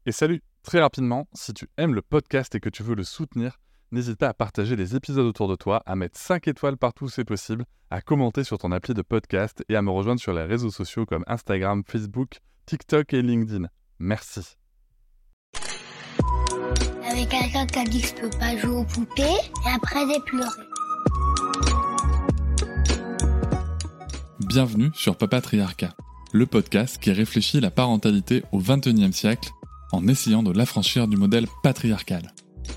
Et salut, très rapidement, si tu aimes le podcast et que tu veux le soutenir, n'hésite pas à partager les épisodes autour de toi, à mettre 5 étoiles partout où c'est possible, à commenter sur ton appli de podcast et à me rejoindre sur les réseaux sociaux comme Instagram, Facebook, TikTok et LinkedIn. Merci. Avec quelqu'un qui a dit que je peux pas jouer aux poupées et après j'ai pleuré. Bienvenue sur Papatriarcat, le podcast qui réfléchit la parentalité au XXIe siècle en essayant de l'affranchir du modèle patriarcal.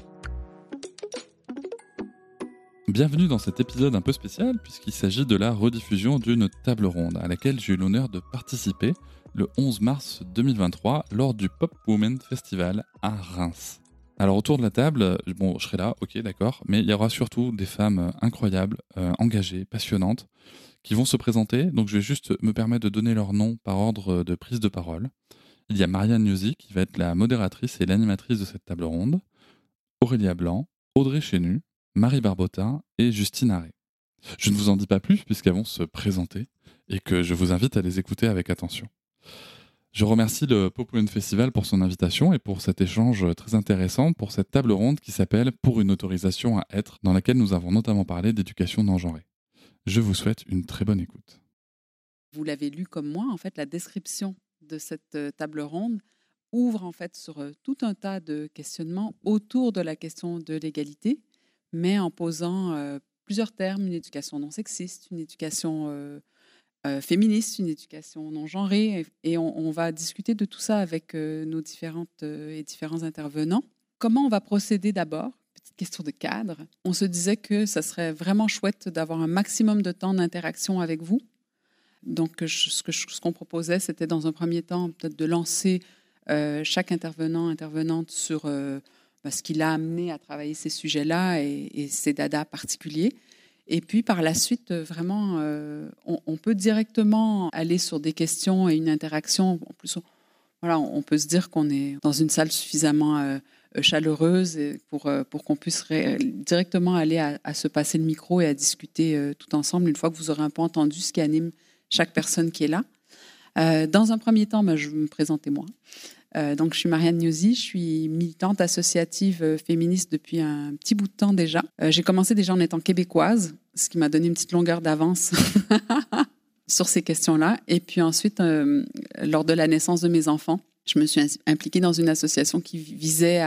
Bienvenue dans cet épisode un peu spécial puisqu'il s'agit de la rediffusion d'une table ronde à laquelle j'ai eu l'honneur de participer le 11 mars 2023 lors du Pop Women Festival à Reims. Alors autour de la table, je serai là, ok d'accord, mais il y aura surtout des femmes incroyables, engagées, passionnantes, qui vont se présenter. Donc je vais juste me permettre de donner leur nom par ordre de prise de parole. Il y a Marianne Gnosi qui va être la modératrice et l'animatrice de cette table ronde, Aurélia Blanc, Audrey Chénu, Marie Barbotin et Justine Arré. Je ne vous en dis pas plus puisqu'elles vont se présenter et que je vous invite à les écouter avec attention. Je remercie le Pop Women Festival pour son invitation et pour cet échange très intéressant pour cette table ronde qui s'appelle « Pour une autorisation à être », dans laquelle nous avons notamment parlé d'éducation non genrée. Je vous souhaite une très bonne écoute. Vous l'avez lu comme moi, en fait, la description de cette table ronde ouvre en fait sur tout un tas de questionnements autour de la question de l'égalité, mais en posant plusieurs termes, une éducation non sexiste, une éducation féministe, une éducation non genrée, et on va discuter de tout ça avec nos différentes et différents intervenants. Comment on va procéder d'abord? Petite question de cadre. On se disait que ça serait vraiment chouette d'avoir un maximum de temps d'interaction avec vous. Donc, ce qu'on proposait, c'était dans un premier temps peut-être de lancer chaque intervenante sur ce qui l'a amené à travailler ces sujets-là et ses dadas particuliers. Et puis, par la suite, vraiment, on peut directement aller sur des questions et une interaction. En plus, on peut se dire qu'on est dans une salle suffisamment chaleureuse pour qu'on puisse directement aller à se passer le micro et à discuter tout ensemble une fois que vous aurez un peu entendu ce qui anime chaque personne qui est là. Dans un premier temps, je vais me présenter moi. Donc, je suis Marianne Gnosi, je suis militante associative féministe depuis un petit bout de temps déjà. J'ai commencé déjà en étant québécoise, ce qui m'a donné une petite longueur d'avance sur ces questions-là. Et puis ensuite, lors de la naissance de mes enfants, je me suis impliquée dans une association qui visait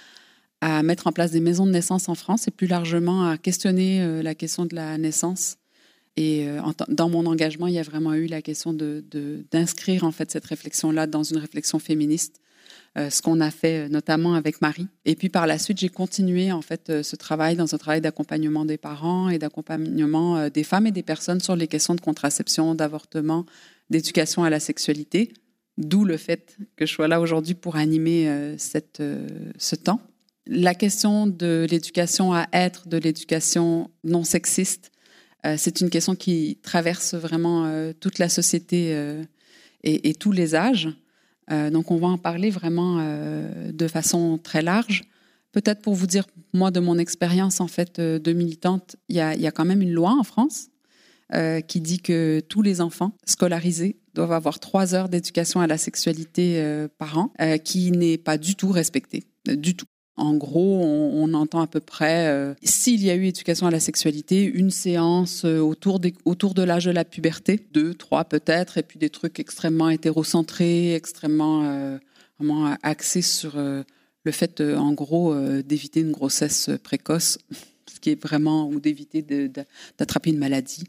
à mettre en place des maisons de naissance en France et plus largement à questionner la question de la naissance. Et dans mon engagement, il y a vraiment eu la question d'inscrire en fait cette réflexion-là dans une réflexion féministe, ce qu'on a fait notamment avec Marie. Et puis par la suite, j'ai continué en fait ce travail dans un travail d'accompagnement des parents et d'accompagnement des femmes et des personnes sur les questions de contraception, d'avortement, d'éducation à la sexualité. D'où le fait que je sois là aujourd'hui pour animer ce temps. La question de l'éducation à être, de l'éducation non sexiste, c'est une question qui traverse vraiment toute la société et tous les âges. Donc, on va en parler vraiment de façon très large. Peut-être pour vous dire, moi, de mon expérience en fait de militante, il y a quand même une loi en France qui dit que tous les enfants scolarisés doivent avoir 3 heures d'éducation à la sexualité par an, qui n'est pas du tout respectée, du tout. En gros, on entend à peu près, s'il y a eu éducation à la sexualité, une séance autour de l'âge de la puberté, 2, 3 peut-être, et puis des trucs extrêmement hétérocentrés, extrêmement vraiment axés sur le fait, en gros, d'éviter une grossesse précoce, ce qui est vraiment, ou d'éviter d'attraper une maladie,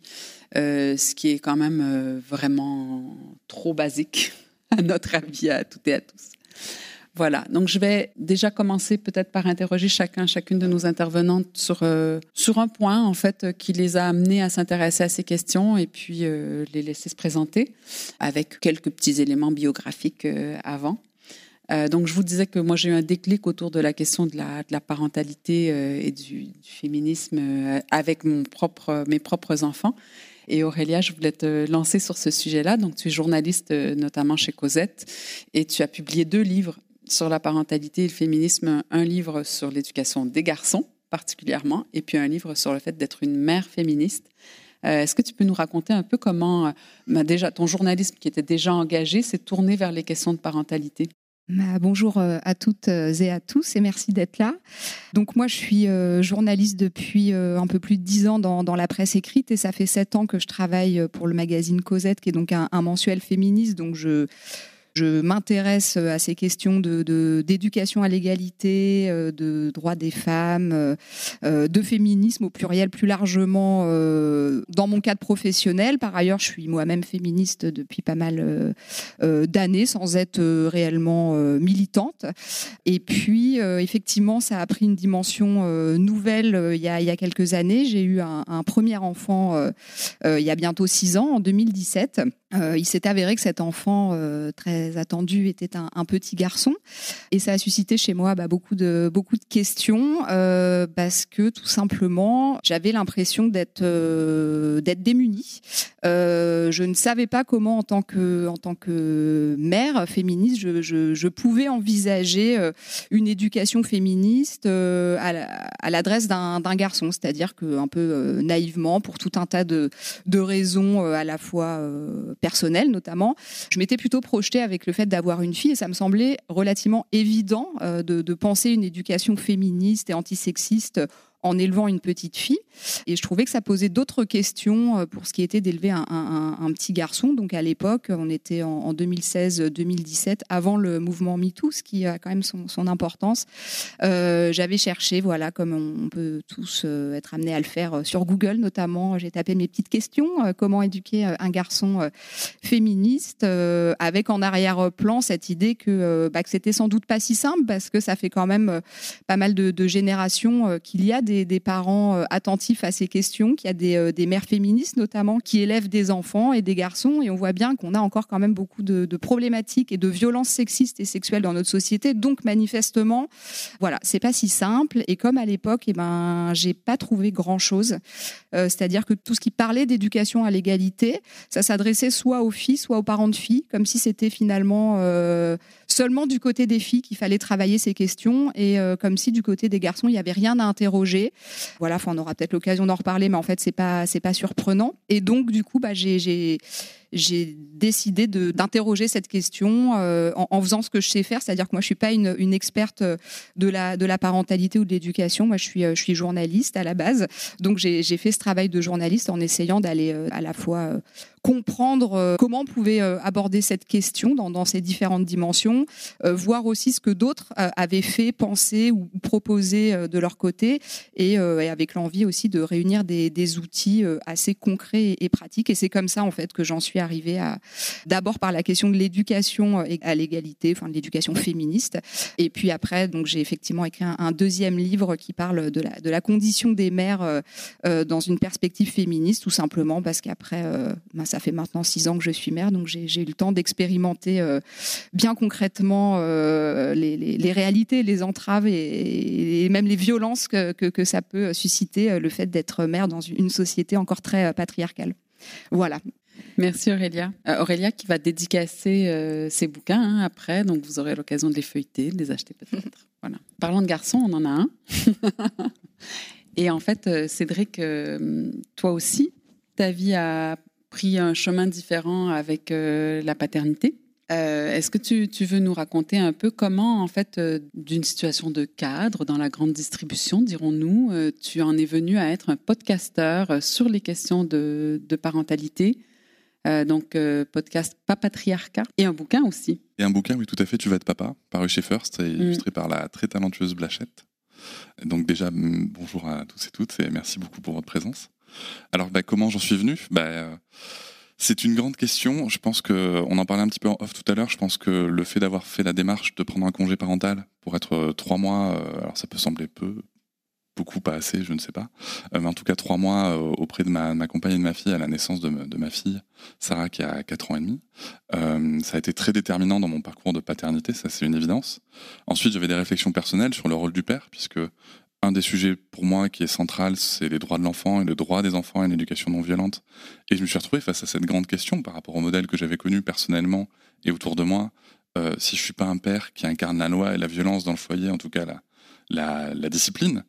ce qui est quand même vraiment trop basique, à notre avis, à toutes et à tous. Voilà, donc je vais déjà commencer peut-être par interroger chacune de nos intervenantes sur un point en fait qui les a amenées à s'intéresser à ces questions et puis les laisser se présenter avec quelques petits éléments biographiques avant. Donc je vous disais que moi j'ai eu un déclic autour de la question de la parentalité et du féminisme avec mes propres enfants. Et Aurélia, je voulais te lancer sur ce sujet-là. Donc tu es journaliste notamment chez Cosette et tu as publié 2 livres sur la parentalité et le féminisme, un livre sur l'éducation des garçons particulièrement, et puis un livre sur le fait d'être une mère féministe. Est-ce que tu peux nous raconter un peu comment déjà ton journalisme qui était déjà engagé s'est tourné vers les questions de parentalité? Bonjour à toutes et à tous et merci d'être là. Donc moi je suis journaliste depuis un peu plus de 10 ans dans la presse écrite et ça fait 7 ans que je travaille pour le magazine Cosette qui est donc un mensuel féministe. Donc je m'intéresse à ces questions d'éducation à l'égalité, de droits des femmes, de féminisme au pluriel plus largement dans mon cadre professionnel. Par ailleurs, je suis moi-même féministe depuis pas mal d'années sans être réellement militante. Et puis, effectivement, ça a pris une dimension nouvelle il y a quelques années. J'ai eu un premier enfant il y a bientôt 6 ans, en 2017. Il s'est avéré que cet enfant très attendu était un petit garçon et ça a suscité chez moi beaucoup de questions parce que tout simplement j'avais l'impression d'être démunie. Je ne savais pas comment en tant que mère féministe je pouvais envisager une éducation féministe à l'adresse d'un garçon, c'est-à-dire que un peu naïvement pour tout un tas de raisons à la fois personnelle notamment, je m'étais plutôt projetée avec le fait d'avoir une fille et ça me semblait relativement évident de penser une éducation féministe et antisexiste en élevant une petite fille. Et je trouvais que ça posait d'autres questions pour ce qui était d'élever un petit garçon. Donc à l'époque, on était en 2016-2017, avant le mouvement MeToo, ce qui a quand même son importance. J'avais cherché, voilà, comme on peut tous être amenés à le faire sur Google notamment, j'ai tapé mes petites questions, comment éduquer un garçon féministe, avec en arrière-plan cette idée que c'était sans doute pas si simple, parce que ça fait quand même pas mal de générations qu'il y a des parents attentifs à ces questions, qu'il y a des mères féministes notamment qui élèvent des enfants et des garçons, et on voit bien qu'on a encore quand même beaucoup de problématiques et de violences sexistes et sexuelles dans notre société. Donc manifestement, voilà, c'est pas si simple. Et comme à l'époque, j'ai pas trouvé grand-chose. C'est-à-dire que tout ce qui parlait d'éducation à l'égalité, ça s'adressait soit aux filles, soit aux parents de filles, comme si c'était finalement seulement du côté des filles qu'il fallait travailler ces questions, et comme si du côté des garçons, il n'y avait rien à interroger. Voilà, on aura peut-être l'occasion d'en reparler, mais en fait, c'est pas surprenant. Et donc, du coup, j'ai décidé d'interroger cette question en faisant ce que je sais faire, c'est-à-dire que moi je suis pas une experte de la parentalité ou de l'éducation. Moi je suis journaliste à la base, donc j'ai fait ce travail de journaliste en essayant d'aller à la fois comprendre comment on pouvait aborder cette question dans ces différentes dimensions, voir aussi ce que d'autres avaient fait, pensé ou proposé de leur côté, et avec l'envie aussi de réunir des outils assez concrets et pratiques. Et c'est comme ça en fait que j'en suis arrivée d'abord par la question de l'éducation à l'égalité, enfin de l'éducation féministe, et puis après donc j'ai effectivement écrit un deuxième livre qui parle de la condition des mères dans une perspective féministe, tout simplement parce qu'après ça fait maintenant 6 ans que je suis mère, donc j'ai eu le temps d'expérimenter bien concrètement les réalités, les entraves et même les violences que ça peut susciter, le fait d'être mère dans une société encore très patriarcale. Voilà. Merci Aurélia. Aurélia qui va dédicacer ses bouquins après, donc vous aurez l'occasion de les feuilleter, de les acheter peut-être. Voilà. Parlant de garçons, on en a un. Et en fait, Cédric, toi aussi, ta vie a pris un chemin différent avec la paternité. Est-ce que tu veux nous raconter un peu comment, en fait, d'une situation de cadre dans la grande distribution, dirons-nous, tu en es venu à être un podcasteur sur les questions de parentalité, donc podcast Pas Patriarcat, et un bouquin aussi. Et un bouquin, oui, tout à fait, Tu vas être papa, paru chez First et illustré par la très talentueuse Blachette. Donc déjà, bonjour à tous et toutes et merci beaucoup pour votre présence. Alors, comment j'en suis venu ? C'est une grande question. Je pense qu'on en parlait un petit peu en off tout à l'heure. Je pense que le fait d'avoir fait la démarche de prendre un congé parental pour être 3 mois, alors ça peut sembler peu, beaucoup, pas assez, je ne sais pas. Mais en tout cas, 3 mois auprès de ma compagne et de ma fille à la naissance de ma fille, Sarah, qui a 4 ans et demi. Ça a été très déterminant dans mon parcours de paternité, ça c'est une évidence. Ensuite, j'avais des réflexions personnelles sur le rôle du père, puisque un des sujets pour moi qui est central, c'est les droits de l'enfant et le droit des enfants à une éducation non violente. Et je me suis retrouvé face à cette grande question par rapport au modèle que j'avais connu personnellement et autour de moi. Si je suis pas un père qui incarne la loi et la violence dans le foyer, en tout cas la discipline,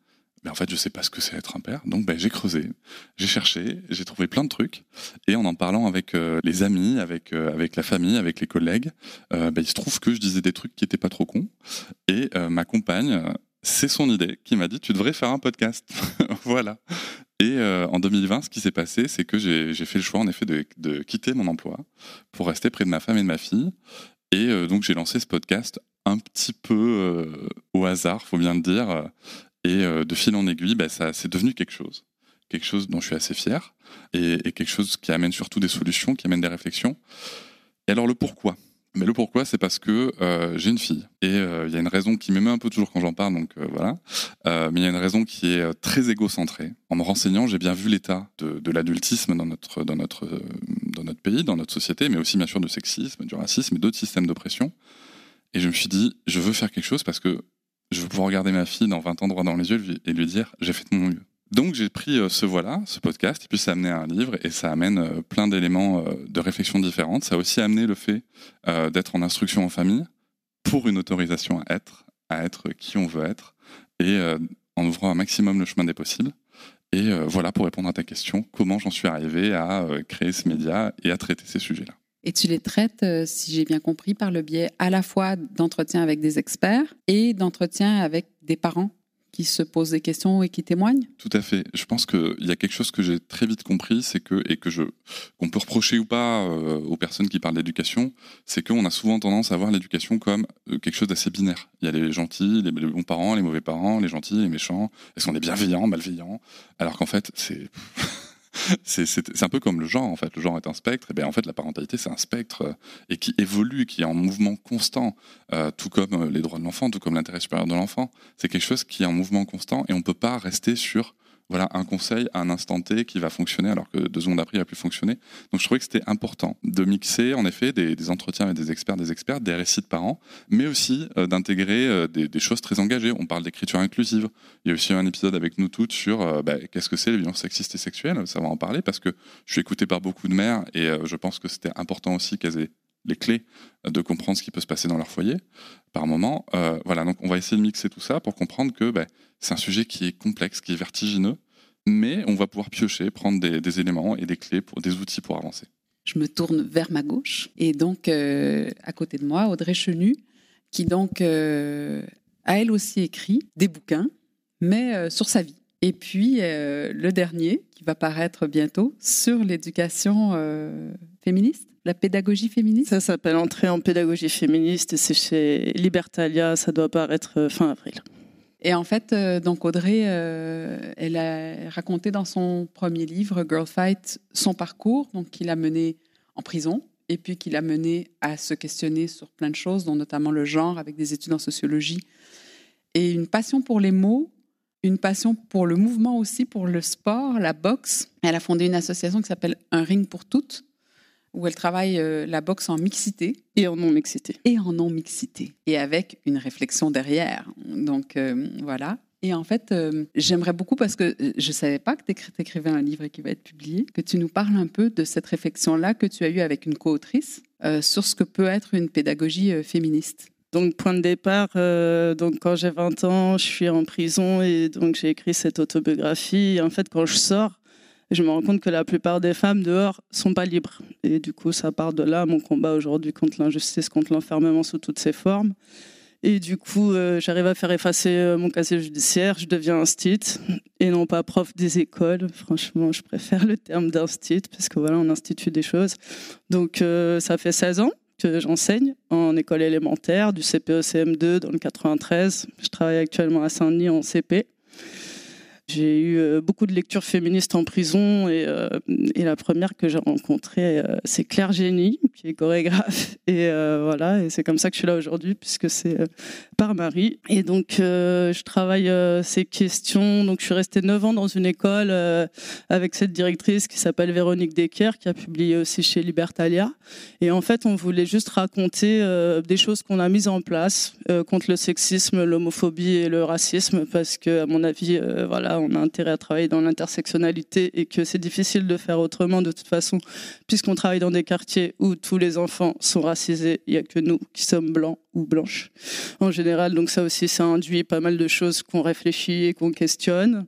Mais en fait, je sais pas ce que c'est être un père. Donc, j'ai creusé, j'ai cherché, j'ai trouvé plein de trucs. Et en parlant avec les amis, avec la famille, avec les collègues, il se trouve que je disais des trucs qui étaient pas trop cons. Et ma compagne, c'est son idée qui m'a dit, tu devrais faire un podcast. Voilà. Et en 2020, ce qui s'est passé, c'est que j'ai fait le choix, en effet, de quitter mon emploi pour rester près de ma femme et de ma fille. Et donc, j'ai lancé ce podcast un petit peu au hasard, faut bien le dire. Et de fil en aiguille, ça c'est devenu quelque chose dont je suis assez fier, et quelque chose qui amène surtout des solutions, qui amène des réflexions. Et alors le pourquoi ? Mais le pourquoi, c'est parce que j'ai une fille, et il y a une raison qui m'émeut un peu toujours quand j'en parle, donc voilà. Mais il y a une raison qui est très égocentrée. En me renseignant, j'ai bien vu l'état de l'adultisme dans notre pays, dans notre société, mais aussi bien sûr du sexisme, du racisme et d'autres systèmes d'oppression. Et je me suis dit, je veux faire quelque chose parce que je veux pouvoir regarder ma fille dans 20 ans droit dans les yeux et lui dire « j'ai fait de mon mieux ». Donc j'ai pris ce podcast, et puis ça a amené à un livre, et ça amène plein d'éléments de réflexion différentes. Ça a aussi amené le fait d'être en instruction en famille pour une autorisation à être qui on veut être, et en ouvrant un maximum le chemin des possibles. Et voilà, pour répondre à ta question, comment j'en suis arrivé à créer ce média et à traiter ces sujets-là. Et tu les traites, si j'ai bien compris, par le biais à la fois d'entretiens avec des experts et d'entretiens avec des parents qui se posent des questions et qui témoignent ? Tout à fait. Je pense qu'il y a quelque chose que j'ai très vite compris, c'est qu'on peut reprocher ou pas aux personnes qui parlent d'éducation, c'est qu'on a souvent tendance à voir l'éducation comme quelque chose d'assez binaire. Il y a les gentils, les bons parents, les mauvais parents, les gentils, les méchants. Est-ce qu'on est bienveillant, malveillant ? Alors qu'en fait, c'est un peu comme le genre, en fait. Le genre est un spectre, et bien en fait la parentalité c'est un spectre et qui évolue, qui est en mouvement constant, tout comme les droits de l'enfant, tout comme l'intérêt supérieur de l'enfant. C'est quelque chose qui est en mouvement constant, et on ne peut pas rester sur un conseil à un instant T qui va fonctionner alors que 2 secondes après il va plus fonctionner. Donc je trouvais que c'était important de mixer en effet des entretiens avec des experts, des récits de parents, mais aussi d'intégrer des choses très engagées. On parle d'écriture inclusive. Il y a aussi un épisode avec nous toutes sur qu'est-ce que c'est les violences sexistes et sexuelles. Ça va en parler parce que je suis écouté par beaucoup de mères, et je pense que c'était important aussi qu'elles aient les clés de comprendre ce qui peut se passer dans leur foyer par moment. Donc on va essayer de mixer tout ça pour comprendre que c'est un sujet qui est complexe, qui est vertigineux, mais on va pouvoir piocher, prendre des éléments et des clés, des outils pour avancer. Je me tourne vers ma gauche, et donc à côté de moi, Audrey Chenu, qui donc a elle aussi écrit des bouquins, mais sur sa vie. Et puis le dernier, qui va paraître bientôt, sur l'éducation féministe, la pédagogie féministe. Ça s'appelle Entrée en pédagogie féministe, et c'est chez Libertalia, ça doit paraître fin avril. Et en fait, donc Audrey, elle a raconté dans son premier livre, Girl Fight, son parcours, donc qu'il a mené en prison, et puis qu'il a mené à se questionner sur plein de choses, dont notamment le genre, avec des études en sociologie, et une passion pour les mots, une passion pour le mouvement aussi, pour le sport, la boxe. Elle a fondé une association qui s'appelle Un ring pour toutes, où elle travaille la boxe en mixité. Et en non-mixité. Et en non-mixité. Et avec une réflexion derrière. Donc, voilà. Et en fait, j'aimerais beaucoup, parce que je ne savais pas que tu écrivais un livre qui va être publié, que tu nous parles un peu de cette réflexion-là que tu as eue avec une co-autrice sur ce que peut être une pédagogie féministe. Donc, point de départ, quand j'ai 20 ans, je suis en prison, et donc j'ai écrit cette autobiographie. Et en fait, quand je sors, je me rends compte que la plupart des femmes dehors sont pas libres. Et du coup, ça part de là, mon combat aujourd'hui contre l'injustice, contre l'enfermement sous toutes ses formes. Et du coup, j'arrive à faire effacer mon casier judiciaire, je deviens instit, et non pas prof des écoles. Franchement, je préfère le terme d'instit, parce que voilà, on institue des choses. Donc, ça fait 16 ans que j'enseigne en école élémentaire, du CPE CM2 dans le 93. Je travaille actuellement à Saint-Denis en CP. J'ai eu beaucoup de lectures féministes en prison, et la première que j'ai rencontrée, c'est Claire Génie, qui est chorégraphe. Et voilà, et c'est comme ça que je suis là aujourd'hui, puisque c'est par Marie. Et donc, je travaille ces questions. Donc, je suis restée 9 ans dans une école avec cette directrice qui s'appelle Véronique Decker, qui a publié aussi chez Libertalia. Et en fait, on voulait juste raconter des choses qu'on a mises en place contre le sexisme, l'homophobie et le racisme, parce que, à mon avis, voilà, là, on a intérêt à travailler dans l'intersectionnalité et que c'est difficile de faire autrement de toute façon, puisqu'on travaille dans des quartiers où tous les enfants sont racisés, il n'y a que nous qui sommes blancs ou blanches en général. Donc ça aussi, ça induit pas mal de choses qu'on réfléchit et qu'on questionne.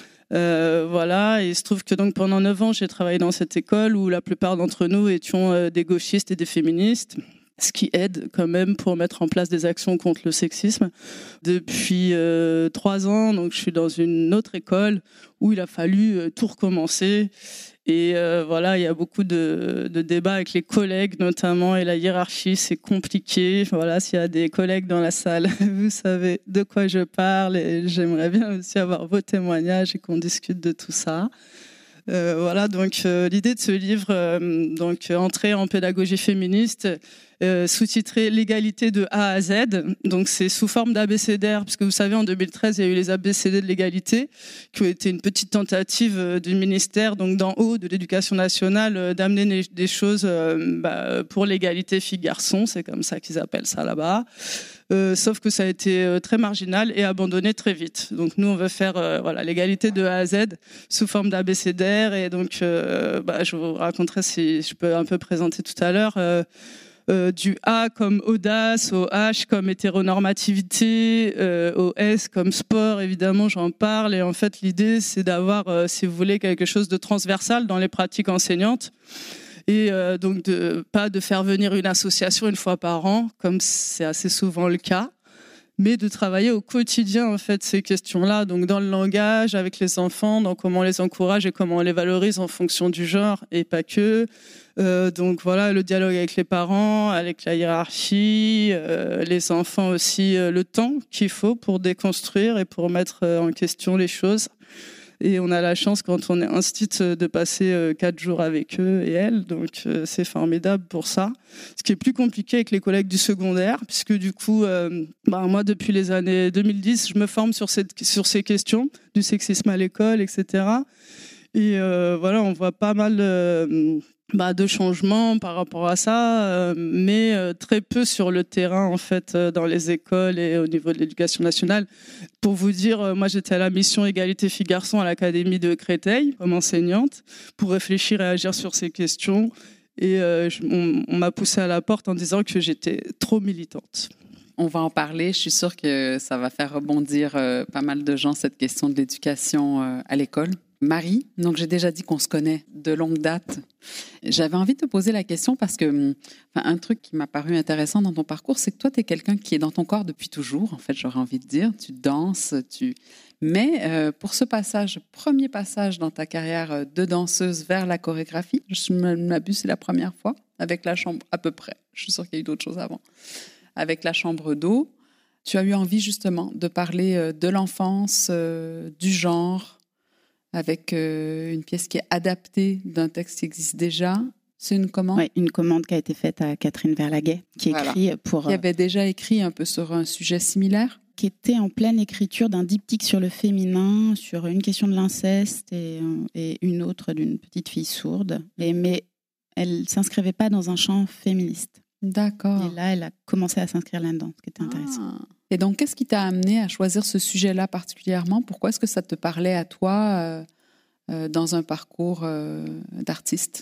Voilà, et il se trouve que donc pendant 9 ans, j'ai travaillé dans cette école où la plupart d'entre nous étions des gauchistes et des féministes, ce qui aide quand même pour mettre en place des actions contre le sexisme. Depuis 3 ans, donc, je suis dans une autre école où il a fallu tout recommencer. Et voilà, il y a beaucoup de débats avec les collègues notamment, et la hiérarchie, c'est compliqué. Voilà, s'il y a des collègues dans la salle, vous savez de quoi je parle, et j'aimerais bien aussi avoir vos témoignages et qu'on discute de tout ça. Voilà, donc l'idée de ce livre, donc Entrée en pédagogie féministe, sous-titré L'égalité de A à Z. Donc c'est sous forme d'abécédaire, puisque vous savez, en 2013, il y a eu les abécédaires de l'égalité, qui ont été une petite tentative du ministère, donc d'en haut, de l'Éducation nationale, d'amener des choses pour l'égalité filles-garçons, c'est comme ça qu'ils appellent ça là-bas. Sauf que ça a été très marginal et abandonné très vite. Donc nous, on veut faire l'égalité de A à Z sous forme d'abécédaire. Et donc, je vous raconterai, si je peux un peu présenter tout à l'heure, du A comme audace, au H comme hétéronormativité, au S comme sport, évidemment, j'en parle. Et en fait, l'idée, c'est d'avoir, si vous voulez, quelque chose de transversal dans les pratiques enseignantes. Et donc pas de faire venir une association une fois par an, comme c'est assez souvent le cas, mais de travailler au quotidien en fait ces questions-là, donc dans le langage, avec les enfants, dans comment on les encourage et comment on les valorise en fonction du genre et pas que. Donc voilà, le dialogue avec les parents, avec la hiérarchie, les enfants aussi, le temps qu'il faut pour déconstruire et pour mettre en question les choses. Et on a la chance, quand on est institut, de passer 4 jours avec eux et elles. Donc, c'est formidable pour ça. Ce qui est plus compliqué avec les collègues du secondaire, puisque du coup, moi, depuis les années 2010, je me forme sur ces questions du sexisme à l'école, etc. Et on voit pas mal de changements par rapport à ça, mais très peu sur le terrain, en fait, dans les écoles et au niveau de l'éducation nationale. Pour vous dire, moi, j'étais à la mission égalité filles-garçons à l'Académie de Créteil, comme enseignante, pour réfléchir et agir sur ces questions. Et on m'a poussée à la porte en disant que j'étais trop militante. On va en parler. Je suis sûre que ça va faire rebondir pas mal de gens, cette question de l'éducation à l'école. Marie, donc j'ai déjà dit qu'on se connaît de longue date. J'avais envie de te poser la question parce que un truc qui m'a paru intéressant dans ton parcours, c'est que toi, tu es quelqu'un qui est dans ton corps depuis toujours, en fait, j'aurais envie de dire. Tu danses, mais pour ce premier passage dans ta carrière de danseuse vers la chorégraphie, je m'abuse, c'est la première fois, avec la chambre à peu près. Je suis sûre qu'il y a eu d'autres choses avant. Avec la chambre d'eau, tu as eu envie justement de parler de l'enfance, du genre, avec une pièce qui est adaptée d'un texte qui existe déjà. C'est une commande ? Oui, une commande qui a été faite à Catherine Verlaguet, qui écrit pour... Qui avait déjà écrit un peu sur un sujet similaire ? Qui était en pleine écriture d'un diptyque sur le féminin, sur une question de l'inceste et une autre d'une petite fille sourde. Mais elle ne s'inscrivait pas dans un champ féministe. D'accord. Et là, elle a commencé à s'inscrire là-dedans, ce qui était intéressant. Et donc, qu'est-ce qui t'a amené à choisir ce sujet-là particulièrement ? Pourquoi est-ce que ça te parlait à toi dans un parcours d'artiste ?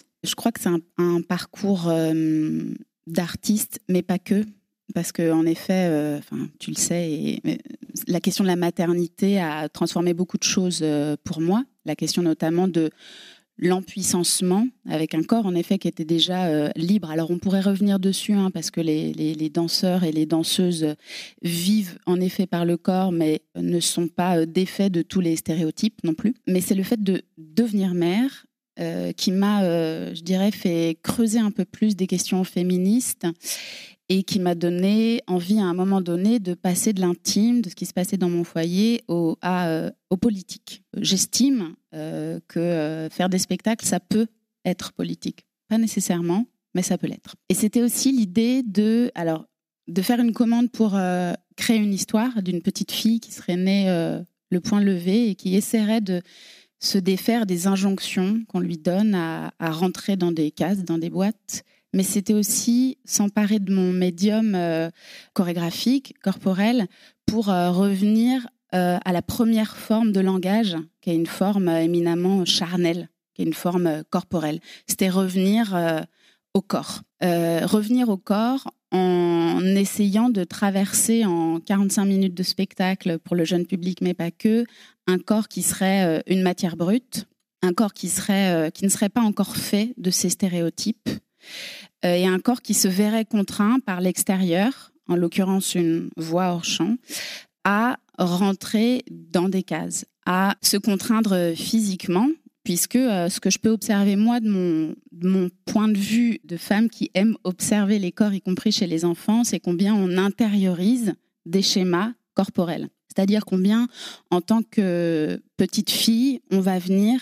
Je crois que c'est un parcours d'artiste, mais pas que. Parce qu'en effet, tu le sais, la question de la maternité a transformé beaucoup de choses pour moi. La question notamment de l'empuissancement, avec un corps en effet qui était déjà libre. Alors on pourrait revenir dessus, parce que les danseurs et les danseuses vivent en effet par le corps, mais ne sont pas défaits de tous les stéréotypes non plus. Mais c'est le fait de devenir mère qui m'a, je dirais, fait creuser un peu plus des questions féministes et qui m'a donné envie à un moment donné de passer de l'intime, de ce qui se passait dans mon foyer, au politique. J'estime que faire des spectacles, ça peut être politique. Pas nécessairement, mais ça peut l'être. Et c'était aussi l'idée de faire une commande pour créer une histoire d'une petite fille qui serait née le poing levé et qui essaierait de se défaire des injonctions qu'on lui donne à rentrer dans des cases, dans des boîtes. Mais c'était aussi s'emparer de mon médium chorégraphique, corporel, pour revenir à la première forme de langage qui est une forme éminemment charnelle, qui est une forme corporelle. C'était revenir au corps. Revenir au corps en essayant de traverser en 45 minutes de spectacle pour le jeune public, mais pas que, un corps qui serait une matière brute, un corps qui ne serait pas encore fait de ces stéréotypes, et un corps qui se verrait contraint par l'extérieur, en l'occurrence une voix hors champ, à rentrer dans des cases, à se contraindre physiquement, puisque ce que je peux observer, moi, de mon point de vue de femme qui aime observer les corps, y compris chez les enfants, c'est combien on intériorise des schémas corporels. C'est-à-dire combien, en tant que petite fille, on va venir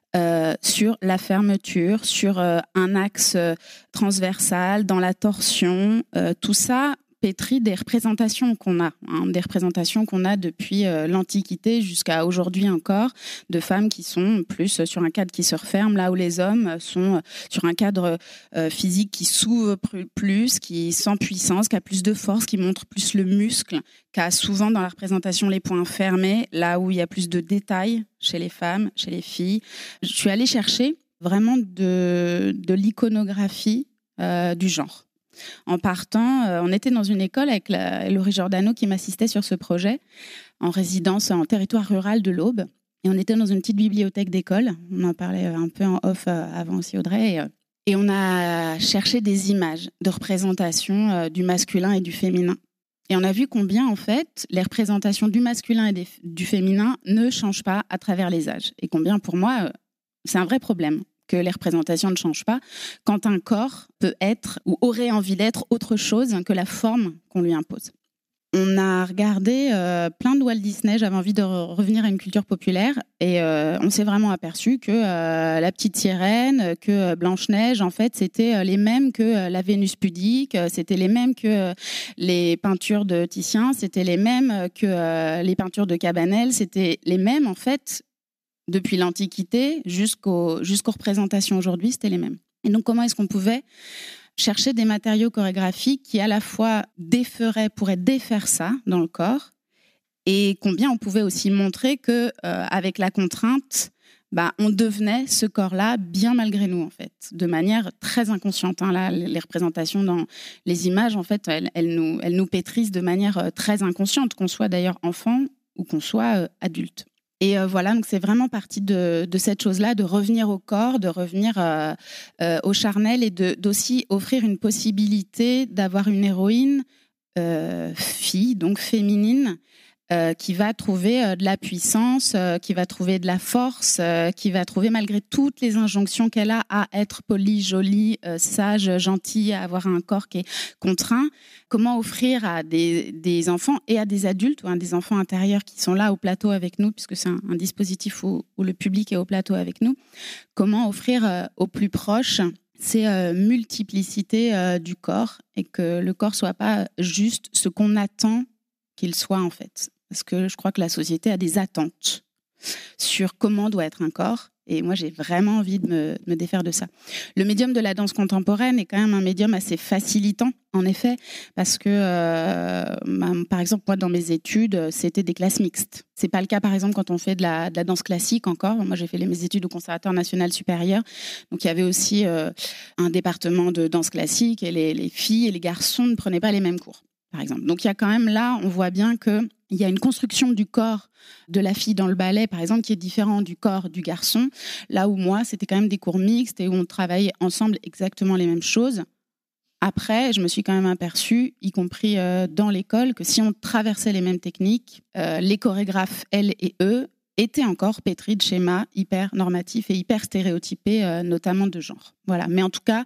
sur la fermeture, sur un axe transversal, dans la torsion, tout ça pétri des représentations qu'on a, des représentations qu'on a depuis l'Antiquité jusqu'à aujourd'hui encore, de femmes qui sont plus sur un cadre qui se referme, là où les hommes sont sur un cadre physique qui s'ouvre plus, qui sans puissance, qui a plus de force, qui montre plus le muscle, qui a souvent dans la représentation les points fermés, là où il y a plus de détails chez les femmes, chez les filles. Je suis allée chercher vraiment de l'iconographie du genre. En partant, on était dans une école avec Laurie Giordano qui m'assistait sur ce projet, en résidence en territoire rural de l'Aube. Et on était dans une petite bibliothèque d'école. On en parlait un peu en off avant aussi, Audrey. Et on a cherché des images de représentation du masculin et du féminin. Et on a vu combien, en fait, les représentations du masculin et du féminin ne changent pas à travers les âges. Et combien, pour moi, c'est un vrai problème que les représentations ne changent pas quand un corps peut être ou aurait envie d'être autre chose que la forme qu'on lui impose. On a regardé plein de Walt Disney, j'avais envie de revenir à une culture populaire et on s'est vraiment aperçu que la petite sirène, que Blanche-Neige, en fait, c'était les mêmes que la Vénus pudique, c'était les mêmes que les peintures de Titien, c'était les mêmes que les peintures de Cabanel, c'était les mêmes, en fait, depuis l'Antiquité jusqu'aux représentations aujourd'hui, c'était les mêmes. Et donc, comment est-ce qu'on pouvait chercher des matériaux chorégraphiques qui, à la fois, pourraient défaire ça dans le corps, et combien on pouvait aussi montrer que, avec la contrainte, on devenait ce corps-là bien malgré nous, en fait, de manière très inconsciente. Là, les représentations dans les images, en fait, elles nous pétrissent de manière très inconsciente, qu'on soit d'ailleurs enfant ou qu'on soit adulte. Et voilà, donc c'est vraiment partie de cette chose-là, de revenir au corps, de revenir au charnel et d'aussi offrir une possibilité d'avoir une héroïne fille, donc féminine, qui va trouver de la puissance, qui va trouver de la force, qui va trouver, malgré toutes les injonctions qu'elle a à être polie, jolie, sage, gentille, à avoir un corps qui est contraint, comment offrir à des enfants et à des adultes ou à des enfants intérieurs qui sont là au plateau avec nous, puisque c'est un dispositif où le public est au plateau avec nous, comment offrir aux plus proches ces multiplicités du corps et que le corps soit pas juste ce qu'on attend qu'il soit, en fait. Parce que je crois que la société a des attentes sur comment doit être un corps. Et moi, j'ai vraiment envie de me défaire de ça. Le médium de la danse contemporaine est quand même un médium assez facilitant, en effet, parce que, par exemple, moi, dans mes études, c'était des classes mixtes. C'est pas le cas, par exemple, quand on fait de la danse classique encore. Moi, j'ai fait mes études au Conservatoire national supérieur. Donc, il y avait aussi un département de danse classique et les filles et les garçons ne prenaient pas les mêmes cours, par exemple. Donc, il y a quand même là, on voit bien qu'il y a une construction du corps de la fille dans le ballet, par exemple, qui est différent du corps du garçon. Là où moi, c'était quand même des cours mixtes et où on travaillait ensemble exactement les mêmes choses. Après, je me suis quand même aperçue, y compris dans l'école, que si on traversait les mêmes techniques, les chorégraphes, elles et eux, étaient encore pétris de schémas hyper normatifs et hyper stéréotypés, notamment de genre. Voilà. Mais en tout cas,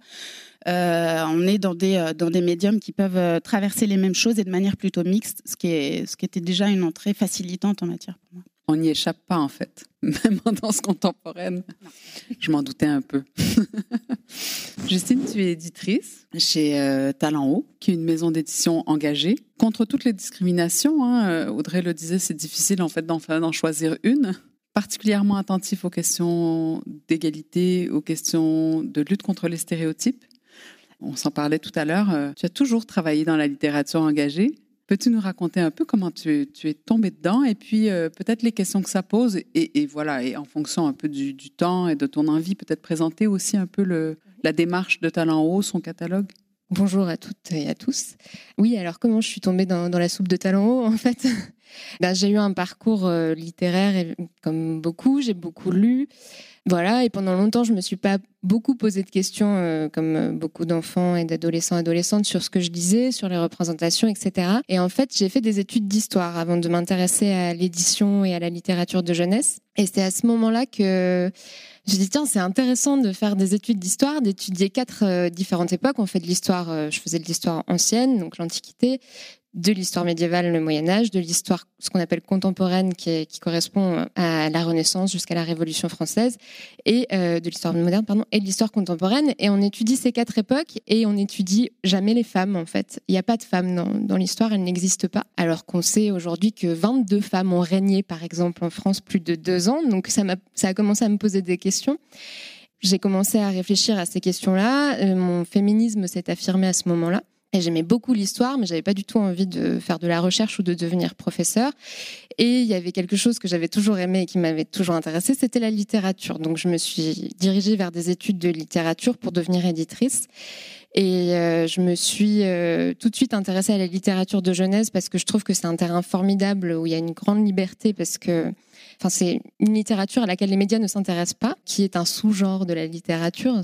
on est dans des médiums qui peuvent traverser les mêmes choses et de manière plutôt mixte, ce qui était déjà une entrée facilitante en matière pour moi. On n'y échappe pas, en fait, même en danse contemporaine. Non. Je m'en doutais un peu. Justine, tu es éditrice chez Talent Haut, qui est une maison d'édition engagée contre toutes les discriminations. Audrey le disait, c'est difficile en fait d'en choisir une. Particulièrement attentif aux questions d'égalité, aux questions de lutte contre les stéréotypes. On s'en parlait tout à l'heure. Tu as toujours travaillé dans la littérature engagée. Peux-tu nous raconter un peu comment tu es tombée dedans et puis peut-être les questions que ça pose et voilà, et en fonction un peu du temps et de ton envie, peut-être présenter aussi un peu la démarche de Talent Haut, son catalogue? Bonjour à toutes et à tous. Oui, alors comment je suis tombée dans la soupe de Talent Haut, en fait? J'ai eu un parcours littéraire comme beaucoup, j'ai beaucoup lu. Voilà, et pendant longtemps, je me suis pas beaucoup posé de questions, comme beaucoup d'enfants et d'adolescents, adolescentes, sur ce que je lisais, sur les représentations, etc. Et en fait, j'ai fait des études d'histoire avant de m'intéresser à l'édition et à la littérature de jeunesse. Et c'est à ce moment-là que j'ai dit, tiens, c'est intéressant de faire des études d'histoire, d'étudier 4 différentes époques. On fait de l'histoire, je faisais de l'histoire ancienne, donc l'Antiquité, de l'histoire médiévale, le Moyen-Âge, de l'histoire, ce qu'on appelle contemporaine, qui correspond à la Renaissance jusqu'à la Révolution française, et de l'histoire moderne, et de l'histoire contemporaine. Et on étudie ces 4 époques, et on n'étudie jamais les femmes, en fait. Il n'y a pas de femmes dans l'histoire, elles n'existent pas. Alors qu'on sait aujourd'hui que 22 femmes ont régné, par exemple, en France, plus de 2 ans. Donc ça a commencé à me poser des questions. J'ai commencé à réfléchir à ces questions-là. Mon féminisme s'est affirmé à ce moment-là. Et j'aimais beaucoup l'histoire, mais j'avais pas du tout envie de faire de la recherche ou de devenir professeur. Et il y avait quelque chose que j'avais toujours aimé et qui m'avait toujours intéressée, c'était la littérature. Donc je me suis dirigée vers des études de littérature pour devenir éditrice. Et je me suis tout de suite intéressée à la littérature de jeunesse parce que je trouve que c'est un terrain formidable où il y a une grande liberté parce que c'est une littérature à laquelle les médias ne s'intéressent pas, qui est un sous-genre de la littérature.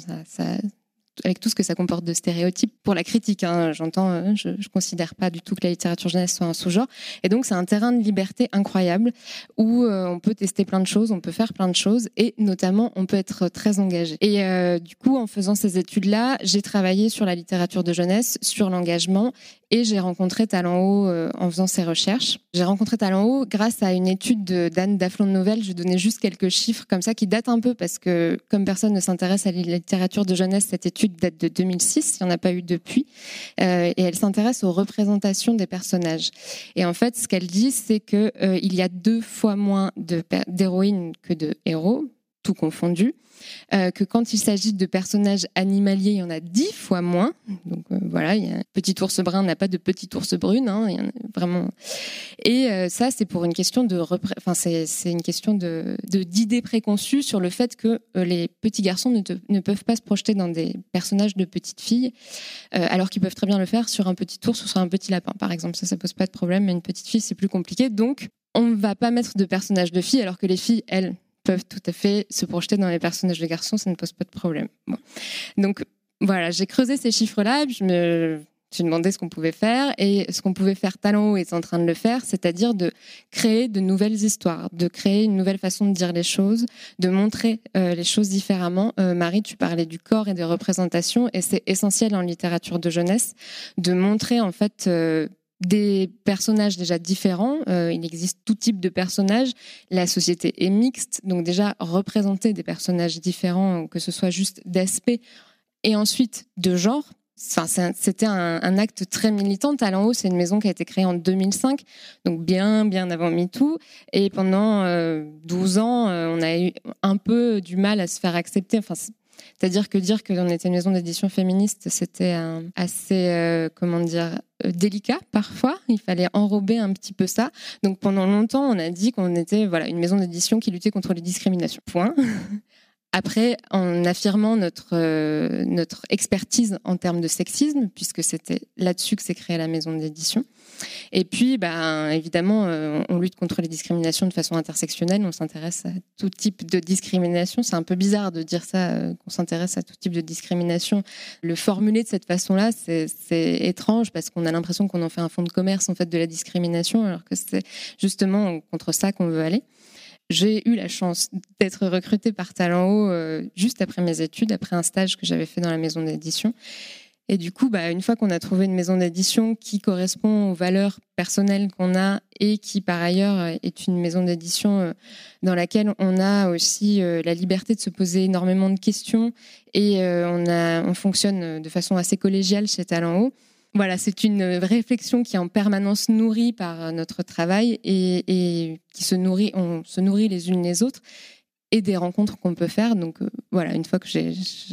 Avec tout ce que ça comporte de stéréotypes pour la critique. J'entends, je considère pas du tout que la littérature jeunesse soit un sous-genre. Et donc, c'est un terrain de liberté incroyable où on peut tester plein de choses, on peut faire plein de choses et notamment, on peut être très engagé. Et du coup, en faisant ces études-là, j'ai travaillé sur la littérature de jeunesse, sur l'engagement et j'ai rencontré Talent Haut en faisant ces recherches. J'ai rencontré Talent Haut grâce à une étude d'Anne Daflon-Novel. Je donnais juste quelques chiffres comme ça qui datent un peu parce que comme personne ne s'intéresse à la littérature de jeunesse, cette étude date de 2006, il n'y en a pas eu depuis, et elle s'intéresse aux représentations des personnages. Et en fait, ce qu'elle dit, c'est qu'il y a 2 fois moins d'héroïnes que de héros, tout confondu, que quand il s'agit de personnages animaliers, il y en a 10 fois moins. Donc voilà, il y a un petit ours brun n'a pas de petite ours brune, il y en a vraiment. Et ça, c'est pour une question c'est une question d'idées préconçues sur le fait que les petits garçons ne peuvent pas se projeter dans des personnages de petites filles, alors qu'ils peuvent très bien le faire sur un petit ours ou sur un petit lapin, par exemple. Ça pose pas de problème, mais une petite fille, c'est plus compliqué. Donc, on ne va pas mettre de personnages de filles, alors que les filles, elles, peuvent tout à fait se projeter dans les personnages de garçons, ça ne pose pas de problème. Bon. Donc voilà, j'ai creusé ces chiffres-là, je me suis demandé ce qu'on pouvait faire, et ce qu'on pouvait faire, Talent Haut est en train de le faire, c'est-à-dire de créer de nouvelles histoires, de créer une nouvelle façon de dire les choses, de montrer les choses différemment. Marie, tu parlais du corps et des représentations, et c'est essentiel en littérature de jeunesse de montrer en fait des personnages déjà différents. Il existe tout type de personnages. La société est mixte, donc déjà représenter des personnages différents, que ce soit juste d'aspect et ensuite de genre. C'était un acte très militant. Talent Haut, c'est une maison qui a été créée en 2005, donc bien avant MeToo. Et pendant 12 ans, on a eu un peu du mal à se faire accepter. C'est-à-dire que dire qu'on était une maison d'édition féministe, c'était assez, délicat parfois. Il fallait enrober un petit peu ça. Donc pendant longtemps, on a dit qu'on était une maison d'édition qui luttait contre les discriminations. Point. Après, en affirmant notre expertise en termes de sexisme, puisque c'était là-dessus que s'est créée la maison d'édition. Et puis, évidemment, on lutte contre les discriminations de façon intersectionnelle. On s'intéresse à tout type de discrimination. C'est un peu bizarre de dire ça, qu'on s'intéresse à tout type de discrimination. Le formuler de cette façon-là, c'est étrange parce qu'on a l'impression qu'on en fait un fonds de commerce en fait de la discrimination, alors que c'est justement contre ça qu'on veut aller. J'ai eu la chance d'être recrutée par Talent Haut juste après mes études, après un stage que j'avais fait dans la maison d'édition. Et du coup, une fois qu'on a trouvé une maison d'édition qui correspond aux valeurs personnelles qu'on a et qui, par ailleurs, est une maison d'édition dans laquelle on a aussi la liberté de se poser énormément de questions et on fonctionne de façon assez collégiale chez Talent Haut. Voilà, c'est une réflexion qui est en permanence nourrie par notre travail et qui on se nourrit les unes les autres et des rencontres qu'on peut faire. Donc voilà, une fois que j'ai